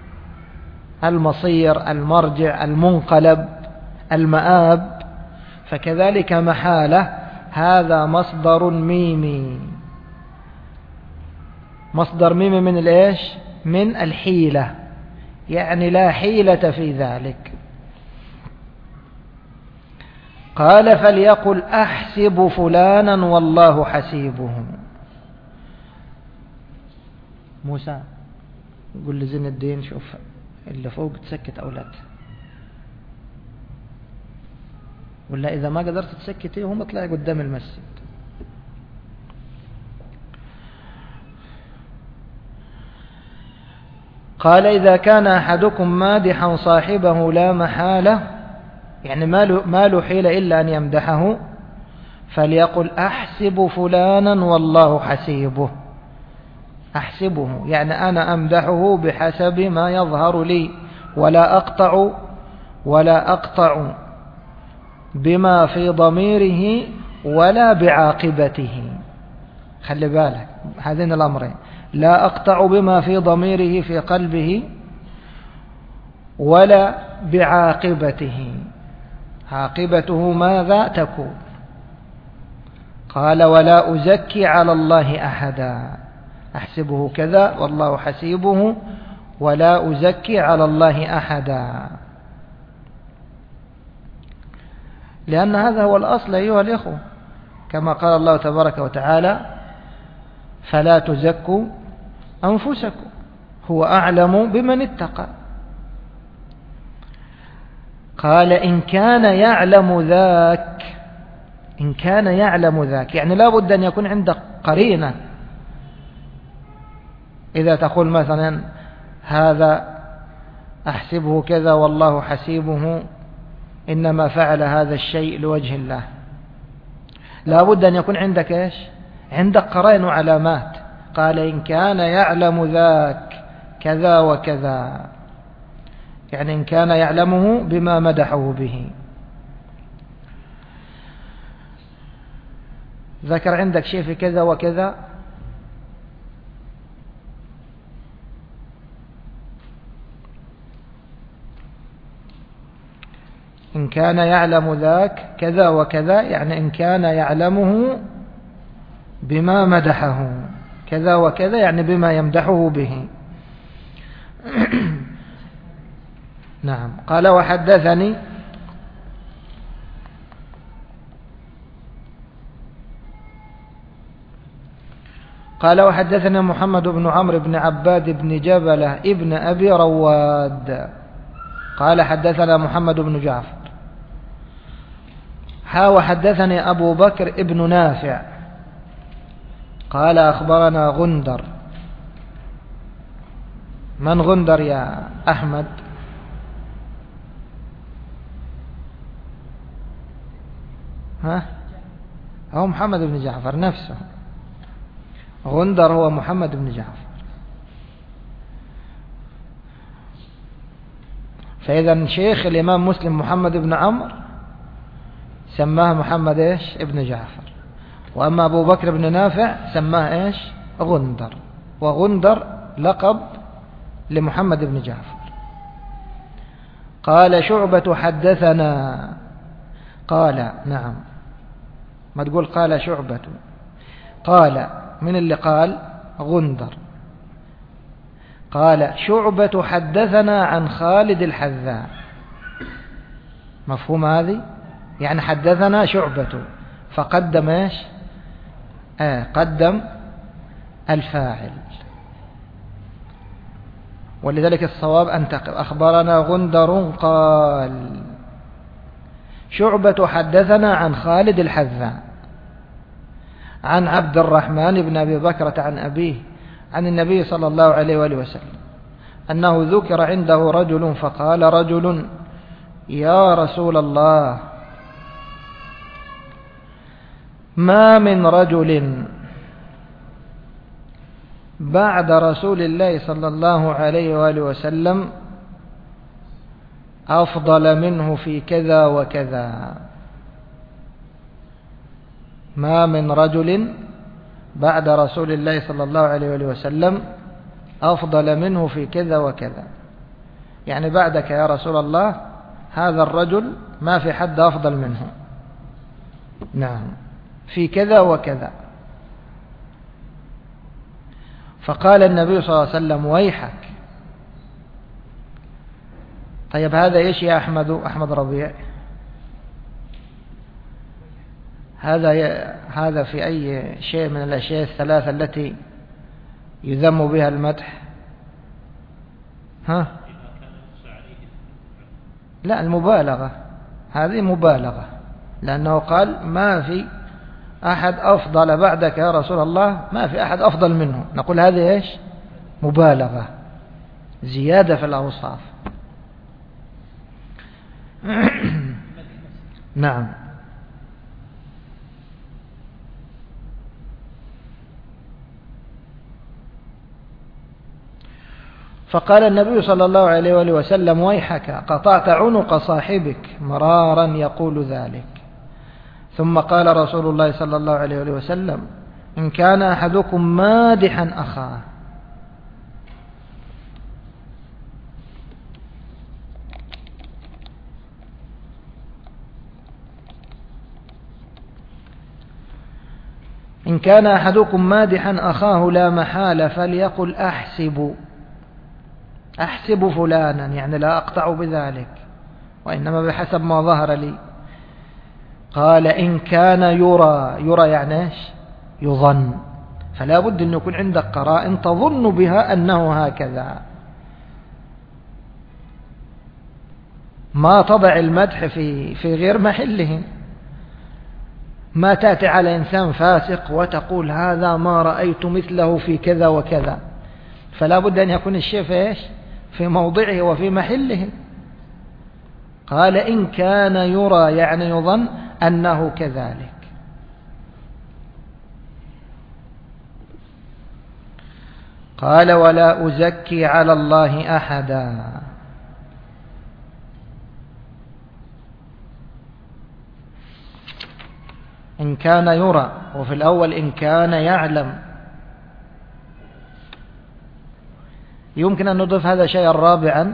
المصير، المرجع، المنقلب، المآب. فكذلك محالة هذا مصدر ميمي، مصدر ميمي من الايش؟ من الحيلة، يعني لا حيلة في ذلك. قال فليقل أحسب فلانا والله حسيبه. موسى قل لزين الدين شوف اللي فوق تسكت أولادها، ولا إذا ما قدرت تسكتيهم اطلعي قدام المسجد. قال إذا كان أحدكم مادحا صاحبه لا محالة، يعني ما له حيلة إلا أن يمدحه، فليقل أحسب فلانا والله حسيبه. أحسبه يعني أنا أمدحه بحسب ما يظهر لي، ولا أقطع بما في ضميره ولا بعاقبته. خلي بالك هذين الأمرين، لا أقطع بما في ضميره في قلبه ولا بعاقبته. عاقبته ماذا تكون؟ قال ولا أزكي على الله أحدا. أحسبه كذا والله حسيبه، ولا أزكي على الله أحدا، لأن هذا هو الأصل أيها الإخوة، كما قال الله تبارك وتعالى فلا تزكوا أنفسكم هو أعلم بمن اتقى. قال إن كان يعلم ذاك، إن كان يعلم ذاك يعني لا بد أن يكون عندك قرينة. إذا تقول مثلا هذا أحسبه كذا والله حسيبه، إنما فعل هذا الشيء لوجه الله، لا بد أن يكون عندك إيش؟ عندك قرائن وعلامات. قال إن كان يعلم ذاك كذا وكذا، يعني إن كان يعلمه بما مدحه به. ذكر عندك شيء في كذا وكذا؟ إن كان يعلم ذاك كذا وكذا، يعني إن كان يعلمه بما مدحه، كذا وكذا يعني بما يمدحه به. نعم. قال وحدثني محمد بن عمرو بن عباد بن جبلة ابن أبي رواد قال حدثنا محمد بن جعفر وحدثني أبو بكر ابن نافع قال أخبرنا غندر. من غندر يا أحمد؟ هو محمد بن جعفر نفسه. غندر هو محمد بن جعفر. فإذا شيخ الإمام مسلم محمد بن عمرو سماه محمد إيش؟ ابن جعفر. وأما أبو بكر بن نافع سماه إيش؟ غندر. وغندر لقب لمحمد بن جعفر. قال شعبة حدثنا. قال نعم، ما تقول قال شعبة. قال من اللي قال؟ غندر. قال شعبة حدثنا عن خالد الحذاء. مفهوم هذه؟ يعني حدثنا شعبة فقدم ايش؟ قدم الفاعل. ولذلك الصواب أن أخبرنا غندر قال شعبة حدثنا عن خالد الحذاء عن عبد الرحمن بن أبي بكرة عن أبيه عن النبي صلى الله عليه وآله وسلم أنه ذكر عنده رجل فقال رجل يا رسول الله ما من رجل بعد رسول الله صلى الله عليه وآله وسلم أفضل منه في كذا وكذا. ما من رجل بعد رسول الله صلى الله عليه وآله وسلم أفضل منه في كذا وكذا، يعني بعدك يا رسول الله هذا الرجل ما في حد أفضل منه. نعم، في كذا وكذا. فقال النبي صلى الله عليه وسلم ويحك. طيب هذا إيش يا أحمد ربيع؟ هذا في أي شيء من الأشياء الثلاثة التي يذم بها المدح؟ لا، المبالغة. هذه مبالغة، لأنه قال ما في أحد أفضل بعدك يا رسول الله، ما في أحد أفضل منه. نقول هذه إيش؟ مبالغة، زيادة في الأوصاف. نعم. فقال النبي صلى الله عليه وآله وسلم ويحك قطعت عنق صاحبك، مرارا يقول ذلك. ثم قال رسول الله صلى الله عليه وآله وسلم إن كان أحدكم مادحا أخاه. إن كان أحدكم مادحا أخاه لا محالة فليقل أحسب فلانا، يعني لا أقطع بذلك، وإنما بحسب ما ظهر لي. قال إن كان يرى يعني إيش؟ يظن، فلا بد أن يكون عندك قرائن تظن بها أنه هكذا. ما تضع المدح في غير محله. ما تأتي على إنسان فاسق وتقول هذا ما رأيت مثله في كذا وكذا، فلا بد أن يكون الشيء في موضعه وفي محله. قال إن كان يرى يعني يظن أنه كذلك. قال ولا أزكي على الله أحدا. إن كان يرى، وفي الأول إن كان يعلم. يمكن أن نضيف هذا شيئا رابعا،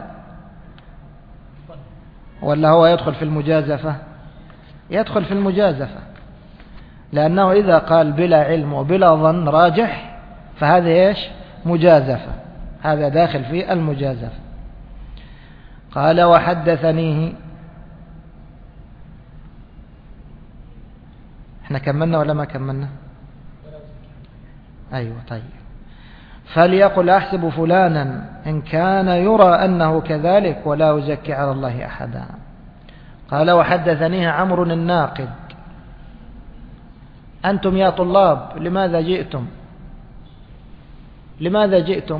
ولا هو يدخل في المجازفة؟ يدخل في المجازفة، لأنه إذا قال بلا علم وبلا ظن راجح فهذا إيش؟ مجازفة، هذا داخل في المجازفة. قال وحدثنيه. احنا كملنا ولا ما كملنا؟ أيوة طيب. فليقل أحسب فلانا إن كان يرى أنه كذلك ولا أزكي على الله أحدا. قال وحدثنيه عمرو الناقد. أنتم يا طلاب لماذا جئتم؟ لماذا جئتم؟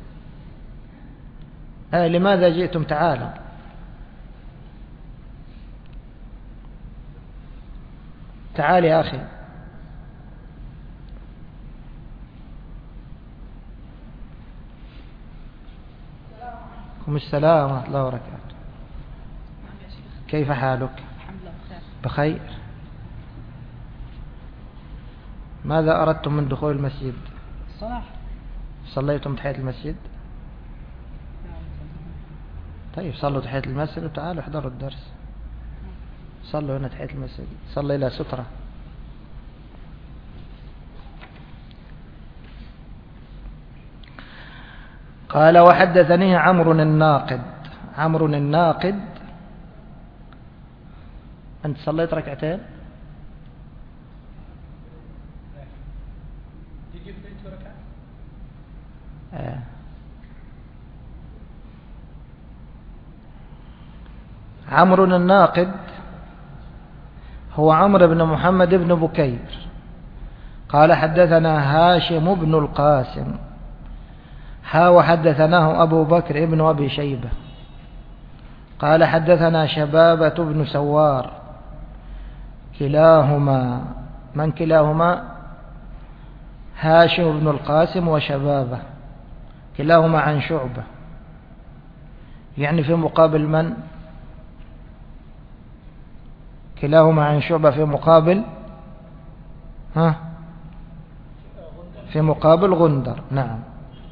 لماذا جئتم؟ تعالوا. تعال يا أخي. عليكم السلام ورحمة الله وبركاته. كيف حالك؟ الحمد لله بخير. ماذا أردتم من دخول المسجد؟ الصلاة. صليتم تحية المسجد؟ طيب صلوا تحية المسجد وتعالوا احضروا الدرس. صلوا هنا تحية المسجد، صلوا إلى سترة. قال وحدثني عمرو الناقد. عمرو الناقد. أنت صليت ركعتين؟ عمرو الناقد هو عمرو بن محمد بن بكير. قال حدثنا هاشم بن القاسم وحدثناه أبو بكر ابن أبي شيبة قال حدثنا شبابة بن سوار. كلاهما من كلاهما؟ هاشم بن القاسم وشبابة، كلاهما عن شعبة. يعني في مقابل من؟ كلاهما عن شعبة في مقابل في مقابل غندر. نعم.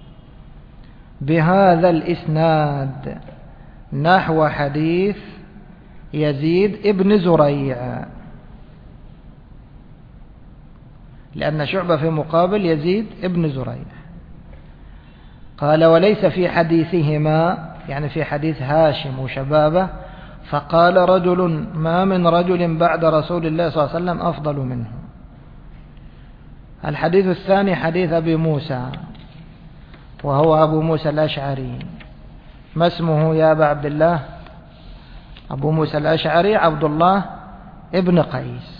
بهذا الإسناد نحو حديث يزيد ابن زريع، لأن شعبة في مقابل يزيد ابن زريع. قال وليس في حديثهما، يعني في حديث هاشم وشبابة، فقال رجل ما من رجل بعد رسول الله صلى الله عليه وسلم أفضل منه. الحديث الثاني حديث أبي موسى، وهو أبو موسى الأشعري. ما اسمه يا أبا عبد الله؟ أبو موسى الأشعري عبد الله ابن قيس.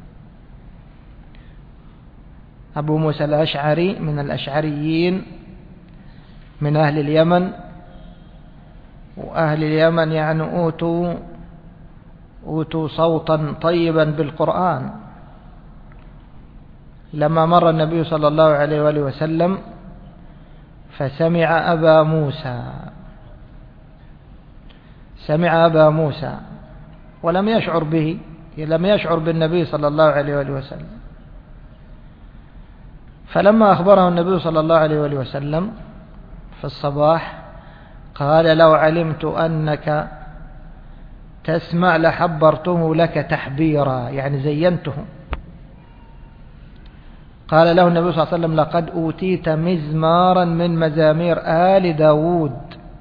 أبو موسى الأشعري من الأشعريين من أهل اليمن، وأهل اليمن يعني أوتوا صوتا طيبا بالقرآن. لما مر النبي صلى الله عليه وآله وسلم فسمع أبا موسى، سمع أبا موسى ولم يشعر به، لم يشعر بالنبي صلى الله عليه وآله وسلم. فلما أخبره النبي صلى الله عليه وآله وسلم في الصباح قال لو علمت أنك تسمع لحبرته لك تحبيرا، يعني زينته. قال له النبي صلى الله عليه وسلم لقد أوتيت مزمارا من مزامير آل داود.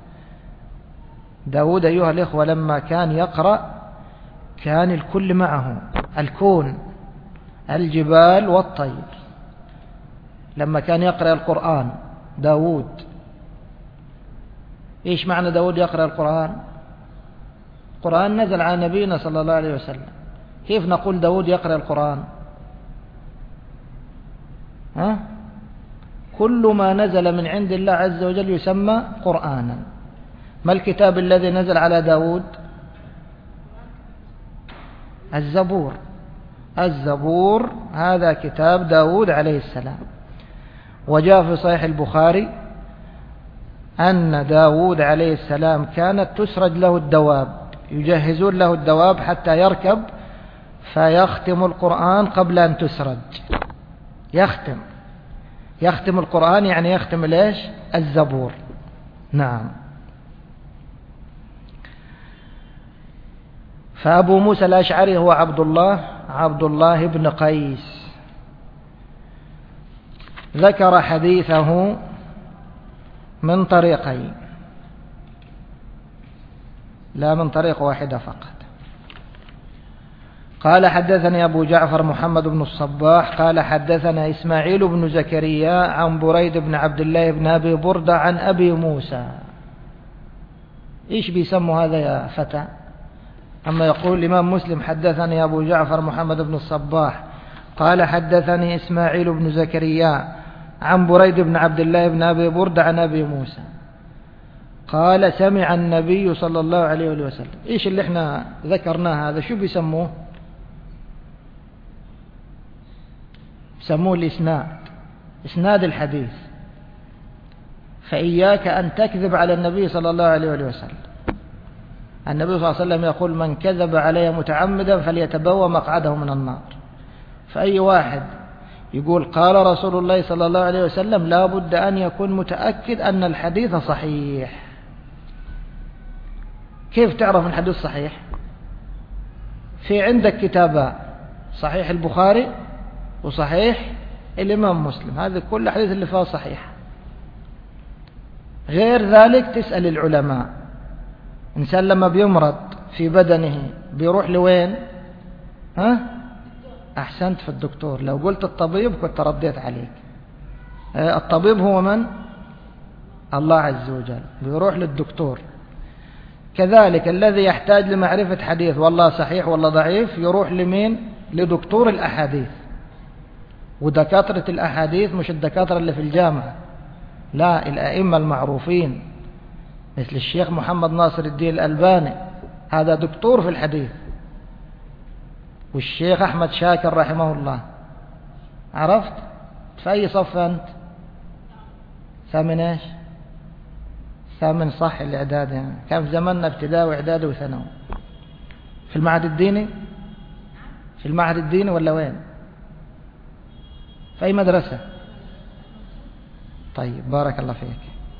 داود أيها الإخوة لما كان يقرأ كان الكل معه، الكون، الجبال والطير، لما كان يقرأ القرآن داود. إيش معنى داود يقرأ القرآن؟ القرآن نزل على نبينا صلى الله عليه وسلم، كيف نقول داود يقرأ القرآن؟ كل ما نزل من عند الله عز وجل يسمى قرآنا. ما الكتاب الذي نزل على داود؟ الزبور. الزبور هذا كتاب داود عليه السلام. وجاء في صحيح البخاري أن داود عليه السلام كانت تسرج له الدواب، يجهزون له الدواب حتى يركب فيختم القرآن قبل أن تسرج. يختم القرآن يعني يختم ليش؟ الزبور. نعم. فأبو موسى الأشعري هو عبد الله بن قيس. ذكر حديثه من طريقين، لا من طريق واحدة فقط. قال حدثني أبو جعفر محمد بن الصباح قال حدثنا إسماعيل بن زكريا عن بريد بن عبد الله بن أبي بردة عن أبي موسى. إيش بيسموا هذا يا فتى؟ أما يقول الإمام مسلم حدثني أبو جعفر محمد بن الصباح قال حدثني إسماعيل بن زكريا عن بريد بن عبد الله بن أبي بردة عن أبي موسى قال سمع النبي صلى الله عليه وسلم. إيش اللي احنا ذكرناه هذا شو بيسموه؟ سموه الإسناد، إسناد الحديث. فإياك أن تكذب على النبي صلى الله عليه وسلم. النبي صلى الله عليه وسلم يقول من كذب علي متعمدا فليتبوأ مقعده من النار. فأي واحد يقول قال رسول الله صلى الله عليه وسلم لا بد أن يكون متأكد أن الحديث صحيح. كيف تعرف الحديث صحيح؟ في عندك كتابان، صحيح البخاري وصحيح الإمام مسلم، هذه كل الحديث اللي فيها صحيح. غير ذلك تسأل العلماء. إنسان لما بيمرض في بدنه بيروح لوين؟ أحسنت في الدكتور. لو قلت الطبيب كنت رديت عليك. الطبيب هو من؟ الله عز وجل، بيروح للدكتور. كذلك الذي يحتاج لمعرفة حديث والله صحيح والله ضعيف يروح لمين؟ لدكتور الأحاديث. ودكاترة الأحاديث مش الدكاترة اللي في الجامعة، لا، الأئمة المعروفين مثل الشيخ محمد ناصر الدين الألباني، هذا دكتور في الحديث. والشيخ أحمد شاكر رحمه الله. عرفت؟ في أي صف أنت؟ ثامن إيش؟ ثامن صح الإعداد يعني. كان في زماننا ابتدائي وإعدادي وثانوي. في المعهد الديني؟ في المعهد الديني ولا وين؟ في أي مدرسة؟ طيب بارك الله فيك.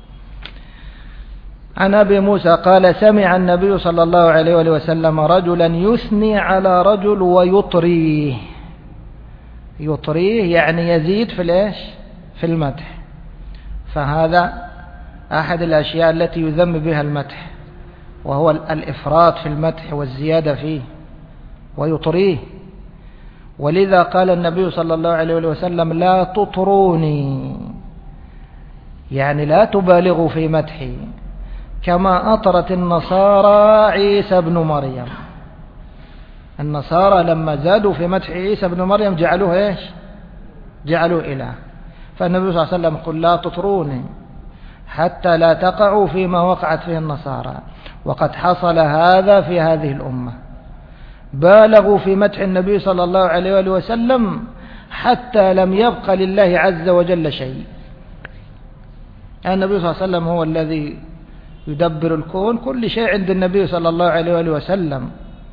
عن أبي موسى قال سمع النبي صلى الله عليه وسلم رجلا يثني على رجل ويطريه. يطريه يعني يزيد في الإيش؟ في المدح. فهذا أحد الأشياء التي يذم بها المدح، وهو الإفراط في المدح والزيادة فيه. ويطريه. ولذا قال النبي صلى الله عليه وسلم لا تطروني، يعني لا تبالغوا في مدحي كما أطرت النصارى عيسى بن مريم. النصارى لما زادوا في مدح عيسى بن مريم جعلوه إيش؟ جعلوه إله. فالنبي صلى الله عليه وسلم قال لا تطروني حتى لا تقعوا فيما وقعت فيه النصارى، وقد حصل هذا في هذه الأمة. بالغوا في مدح النبي صلى الله عليه وسلم حتى لم يبق لله عز وجل شيء. النبي صلى الله عليه وسلم هو الذي يدبر الكون، كل شيء عند النبي صلى الله عليه وسلم.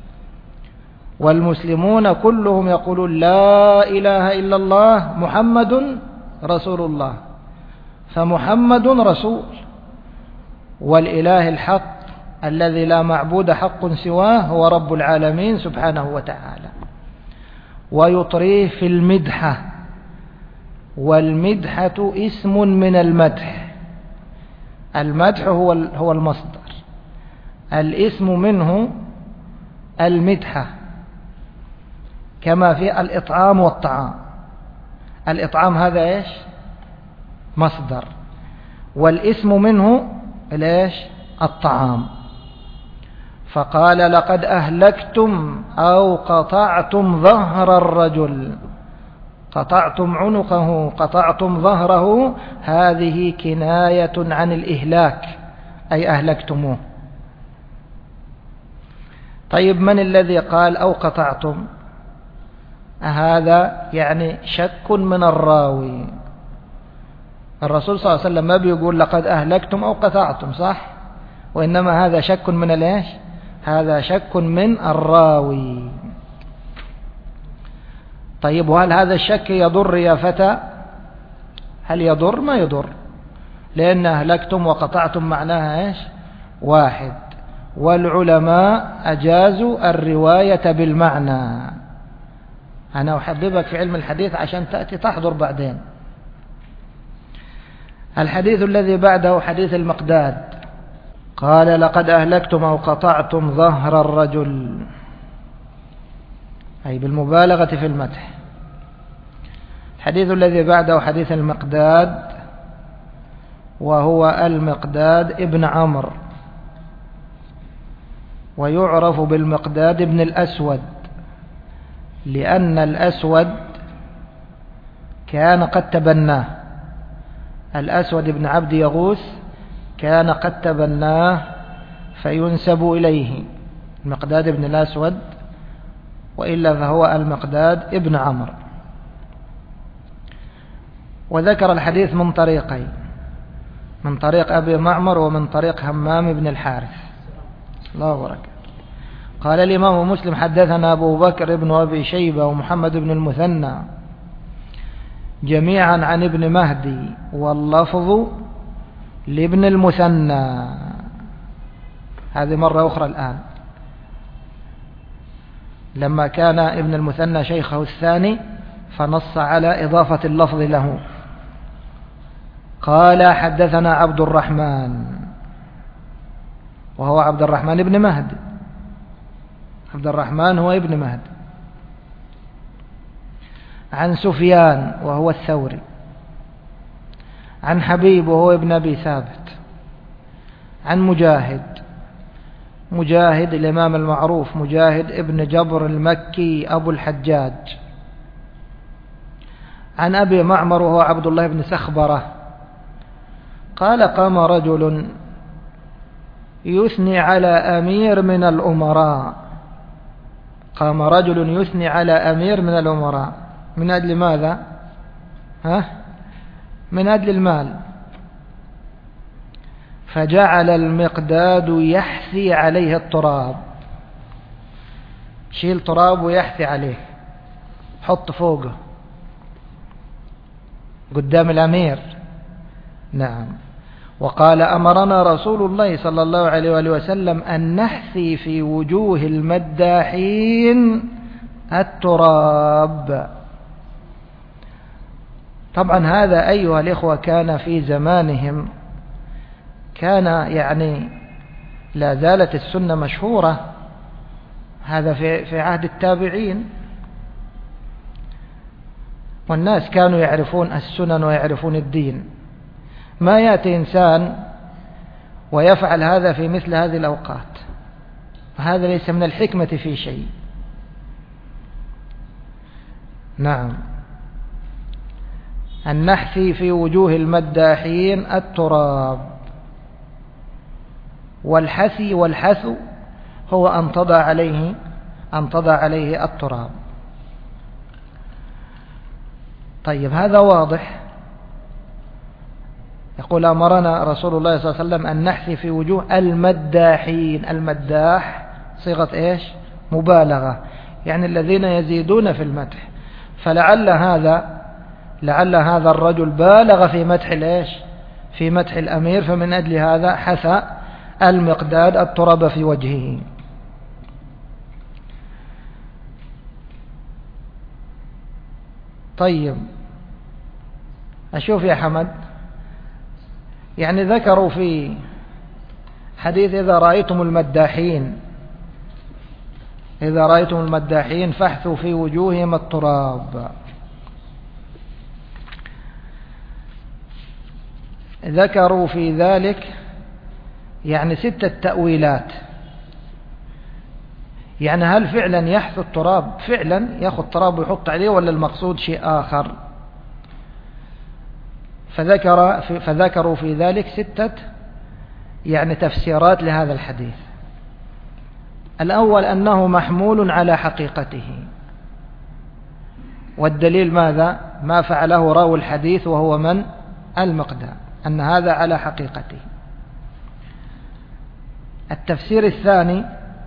والمسلمون كلهم يقولون لا إله إلا الله محمد رسول الله. فمحمد رسول، والإله الحق الذي لا معبود حق سواه هو رب العالمين سبحانه وتعالى. ويطريه في المدحة، والمدحة اسم من المدح. المدح هو المصدر، الاسم منه المدحة، كما في الإطعام والطعام. الإطعام هذا إيش؟ مصدر، والاسم منه ليش؟ الطعام. فقال لقد أهلكتم أو قطعتم ظهر الرجل، قطعتم عنقه، قطعتم ظهره، هذه كناية عن الإهلاك، أي أهلكتموه. طيب من الذي قال أو قطعتم؟ هذا يعني شك من الراوي. الرسول صلى الله عليه وسلم ما بيقول لقد أهلكتم أو قطعتم، صح؟ وإنما هذا شك من الإيش؟ هذا شك من الراوي. طيب وهل هذا الشك يضر يا فتى؟ هل يضر؟ ما يضر، لأن أهلكتم وقطعتم معناها إيش؟ واحد، والعلماء أجازوا الرواية بالمعنى. أنا أحببك في علم الحديث عشان تأتي تحضر بعدين. الحديث الذي بعده حديث المقداد، قال لقد أهلكتم أو قطعتم ظهر الرجل، أي بالمبالغة في المدح. الحديث الذي بعده حديث المقداد، وهو المقداد ابن عمرو، ويعرف بالمقداد ابن الأسود، لأن الأسود كان قد تبناه. الأسود بن عبد يغوث كان قد تبناه فينسب إليه المقداد ابن الأسود، وإلا فهو المقداد ابن عمرو. وذكر الحديث من طريقين، من طريق أبي معمر ومن طريق همام بن الحارث. الله بركة. قال الإمام مسلم حدثنا أبو بكر بن أبي شيبة ومحمد بن المثنى جميعا عن ابن مهدي، واللفظ لابن المثنى. هذه مرة أخرى الآن، لما كان ابن المثنى شيخه الثاني فنص على إضافة اللفظ له. قال حدثنا عبد الرحمن، وهو عبد الرحمن بن مهدي. عبد الرحمن هو ابن مهدي. عن سفيان وهو الثوري، عن حبيب وهو ابن أبي ثابت، عن مجاهد الإمام المعروف مجاهد ابن جبر المكي أبو الحجاج، عن أبي معمر وهو عبد الله بن سخبرة قال قام رجل يثني على أمير من الأمراء. قام رجل يثني على أمير من الأمراء، من أجل ماذا؟ من أجل المال. فجعل المقداد يحثي عليه التراب، شيل تراب ويحثي عليه، حط فوقه قدام الأمير. نعم. وقال أمرنا رسول الله صلى الله عليه وآله وسلم أن نحثي في وجوه المداحين التراب. طبعا هذا أيها الإخوة كان في زمانهم، كان يعني لا زالت السنة مشهورة، هذا في عهد التابعين، والناس كانوا يعرفون السنن ويعرفون الدين. ما يأتي إنسان ويفعل هذا في مثل هذه الأوقات، هذا ليس من الحكمة في شيء. نعم. النحثي في وجوه المداحين التراب. والحثي والحث هو أن تضع عليه التراب. طيب هذا واضح. يقول أمرنا رسول الله صلى الله عليه وسلم أن نحثي في وجوه المداحين. المداح صيغة إيش؟ مبالغة، يعني الذين يزيدون في المدح. فلعل هذا الرجل بالغ في مدح الإيش؟ في مدح الأمير، فمن أجل هذا حثى المقداد التراب في وجهه. طيب أشوف يا حمد، يعني ذكروا في حديث إذا رأيتم المداحين فاحثوا في وجوههم التراب. ذكروا في ذلك يعني 6 تأويلات. يعني هل فعلا يحث التراب، فعلا يأخذ تراب ويحط عليه، ولا المقصود شيء آخر؟ فذكروا في ذلك 6 يعني تفسيرات لهذا الحديث. الأول أنه محمول على حقيقته، والدليل ماذا؟ ما فعله راوي الحديث وهو من؟ المقداد، أن هذا على حقيقته. التفسير الثاني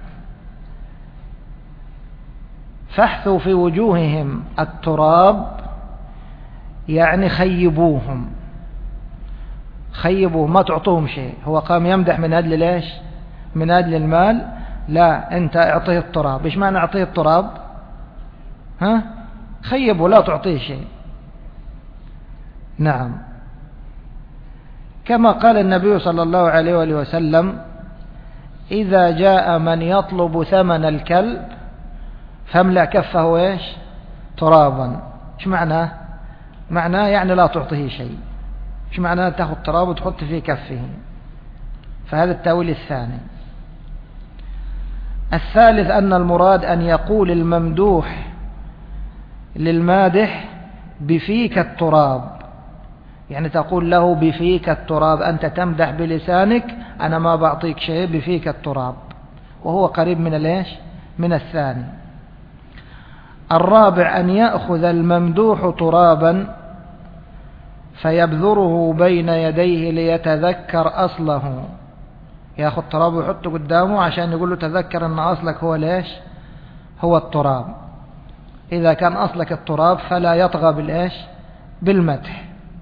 فاحثوا في وجوههم التراب، يعني خيبوهم، خيبوا ما تعطوهم شيء. هو قام يمدح من أجل ليش؟ من أجل المال؟ لا، أنت اعطيه التراب. إيش معنى اعطيه التراب؟ خيبوا، لا تعطيه شيء. نعم، كما قال النبي صلى الله عليه وآله وسلم: إذا جاء من يطلب ثمن الكلب فاملأ كفه إيش؟ ترابا. إيش معناه؟ معناه يعني لا تعطيه شيء. إيش معناه تأخذ تراب وتحط في كفه؟ فهذا التأويل الثاني. الثالث أن المراد أن يقول الممدوح للمادح: بفيك التراب، يعني تقول له بفيك التراب، أنت تمدح بلسانك، أنا ما بعطيك شيء، بفيك التراب، وهو قريب من ليش؟ من الثاني. الرابع أن يأخذ الممدوح ترابا فيبذره بين يديه ليتذكر أصله، يأخذ تراب ويحطه قدامه عشان يقول له تذكر أن أصلك هو ليش؟ هو التراب. إذا كان أصلك التراب فلا يطغى بالإيش؟ بالمدح.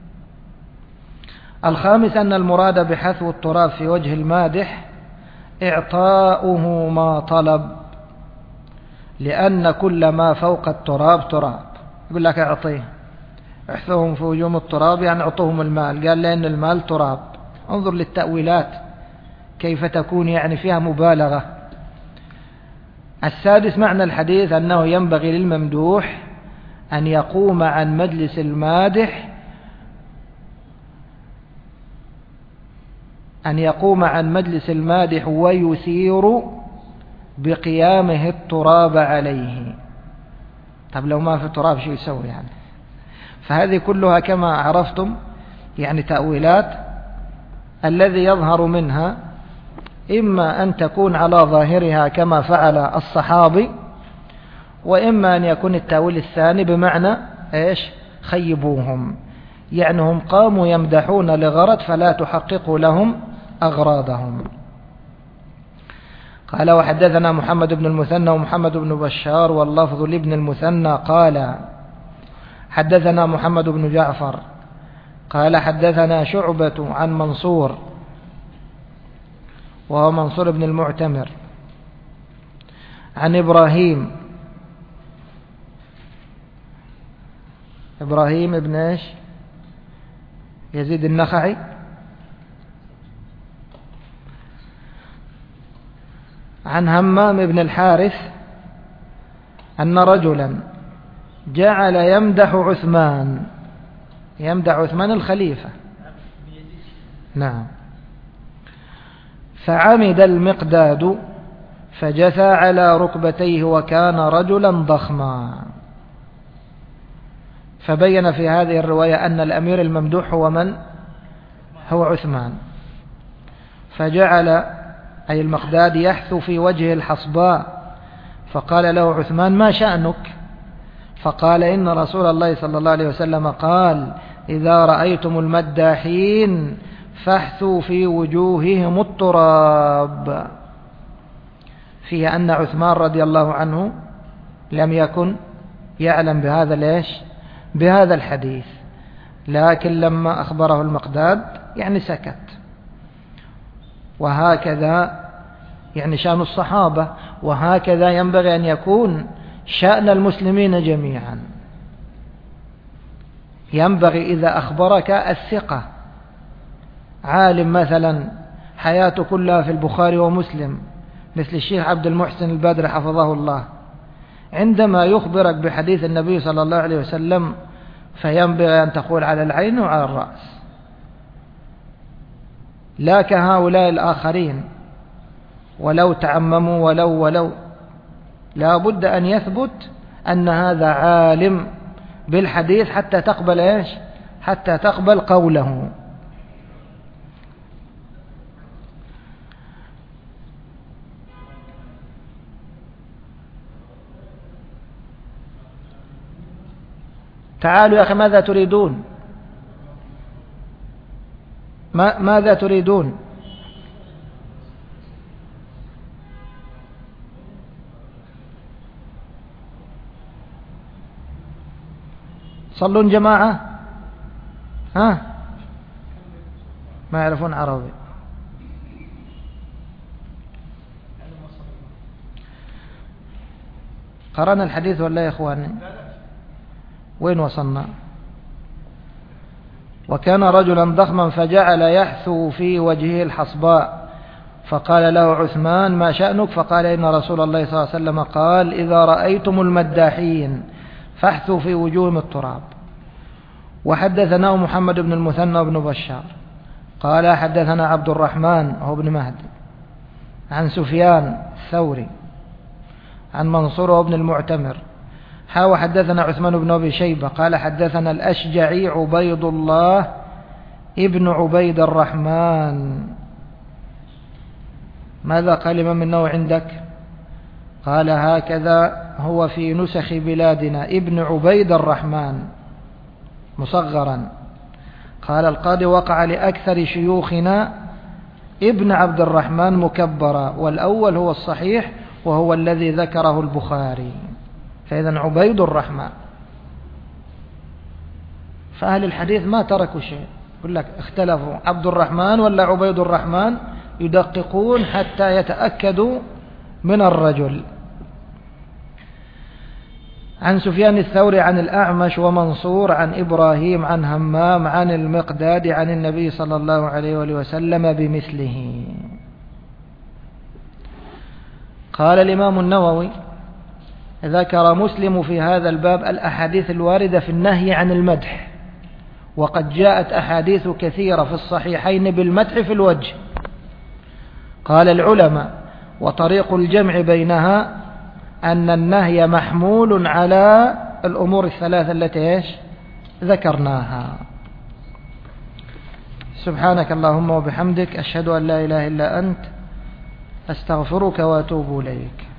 الخامس أن المراد بحثو التراب في وجه المادح إعطاؤه ما طلب، لأن كل ما فوق التراب تراب. يقول لك اعطيه، احثوهم في وجوههم التراب، يعني اعطوهم المال. قال لأن المال تراب. انظر للتأويلات كيف تكون يعني فيها مبالغة. السادس معنى الحديث أنه ينبغي للممدوح أن يقوم عن مجلس المادح، أن يقوم عن مجلس المادح ويثير بقيامه التراب عليه. طب لو ما في تراب شو يسوي يعني؟ فهذه كلها كما عرفتم يعني تأويلات، الذي يظهر منها إما أن تكون على ظاهرها كما فعل الصحابي، وإما أن يكون التأويل الثاني بمعنى إيش؟ خيبوهم، يعني هم قاموا يمدحون لغرض فلا تحققوا لهم أغراضهم. قال: وحدثنا محمد بن المثنى ومحمد بن بشار واللفظ لابن المثنى قال: حدثنا محمد بن جعفر قال: حدثنا شعبة عن منصور، وهو منصور بن المعتمر، عن إبراهيم بن إيش؟ يزيد النخعي، عن همام بن الحارث أن رجلا جعل يمدح عثمان الخليفة. نعم. فعمد المقداد فجثى على ركبتيه وكان رجلا ضخما. فبين في هذه الرواية أن الأمير الممدوح هو من؟ هو عثمان. فجعل أي المقداد يحثو في وجه الحصباء، فقال له عثمان: ما شأنك؟ فقال: إن رسول الله صلى الله عليه وسلم قال: إذا رأيتم المداحين فاحثوا في وجوههم التراب. فيه أن عثمان رضي الله عنه لم يكن يعلم بهذا ليش؟ بهذا الحديث، لكن لما أخبره المقداد يعني سكت. وهكذا يعني شأن الصحابة، وهكذا ينبغي أن يكون شأن المسلمين جميعا. ينبغي إذا أخبرك الثقة، عالم مثلا حياته كلها في البخاري ومسلم مثل الشيخ عبد المحسن البدر حفظه الله، عندما يخبرك بحديث النبي صلى الله عليه وسلم فينبغي أن تقول على العين وعلى الرأس. لا كهؤلاء الآخرين ولو تعمموا ولو لا بد أن يثبت أن هذا عالم بالحديث حتى تقبل إيش؟ حتى تقبل قوله. تعالوا يا أخي، ماذا تريدون؟ ماذا تريدون؟ صلون جماعة؟ ها؟ ما يعرفون عربي. قرأنا الحديث ولا يا إخواني؟ وين وصلنا؟ وكان رجلا ضخما فجعل يحثو في وجهه الحصباء، فقال له عثمان: ما شأنك؟ فقال: إن رسول الله صلى الله عليه وسلم قال: إذا رأيتم المداحين فاحثوا في وجوههم التراب. وحدثنا محمد بن المثنى بن بشار قال: حدثنا عبد الرحمن هو بن مهدي عن سفيان الثوري عن منصور بن المعتمر وحدثنا عثمان بن أبي شيبة قال: حدثنا الأشجعي عبيد الله ابن عبيد الرحمن. ماذا قال من النوع عندك؟ قال: هكذا هو في نسخ بلادنا ابن عبيد الرحمن مصغرا. قال القاضي: وقع لأكثر شيوخنا ابن عبد الرحمن مكبرا، والأول هو الصحيح وهو الذي ذكره البخاري. فإذا عبيد الرحمن. فأهل الحديث ما تركوا شيء، يقول لك اختلفوا عبد الرحمن ولا عبيد الرحمن، يدققون حتى يتأكدوا من الرجل. عن سفيان الثوري عن الأعمش ومنصور عن إبراهيم عن همام عن المقداد عن النبي صلى الله عليه وآله وسلم بمثله. قال الإمام النووي: ذكر مسلم في هذا الباب الأحاديث الواردة في النهي عن المدح، وقد جاءت أحاديث كثيرة في الصحيحين بالمدح في الوجه. قال العلماء: وطريق الجمع بينها أن النهي محمول على الأمور الثلاثة التي ذكرناها. سبحانك اللهم وبحمدك، أشهد أن لا إله إلا أنت، أستغفرك وأتوب إليك.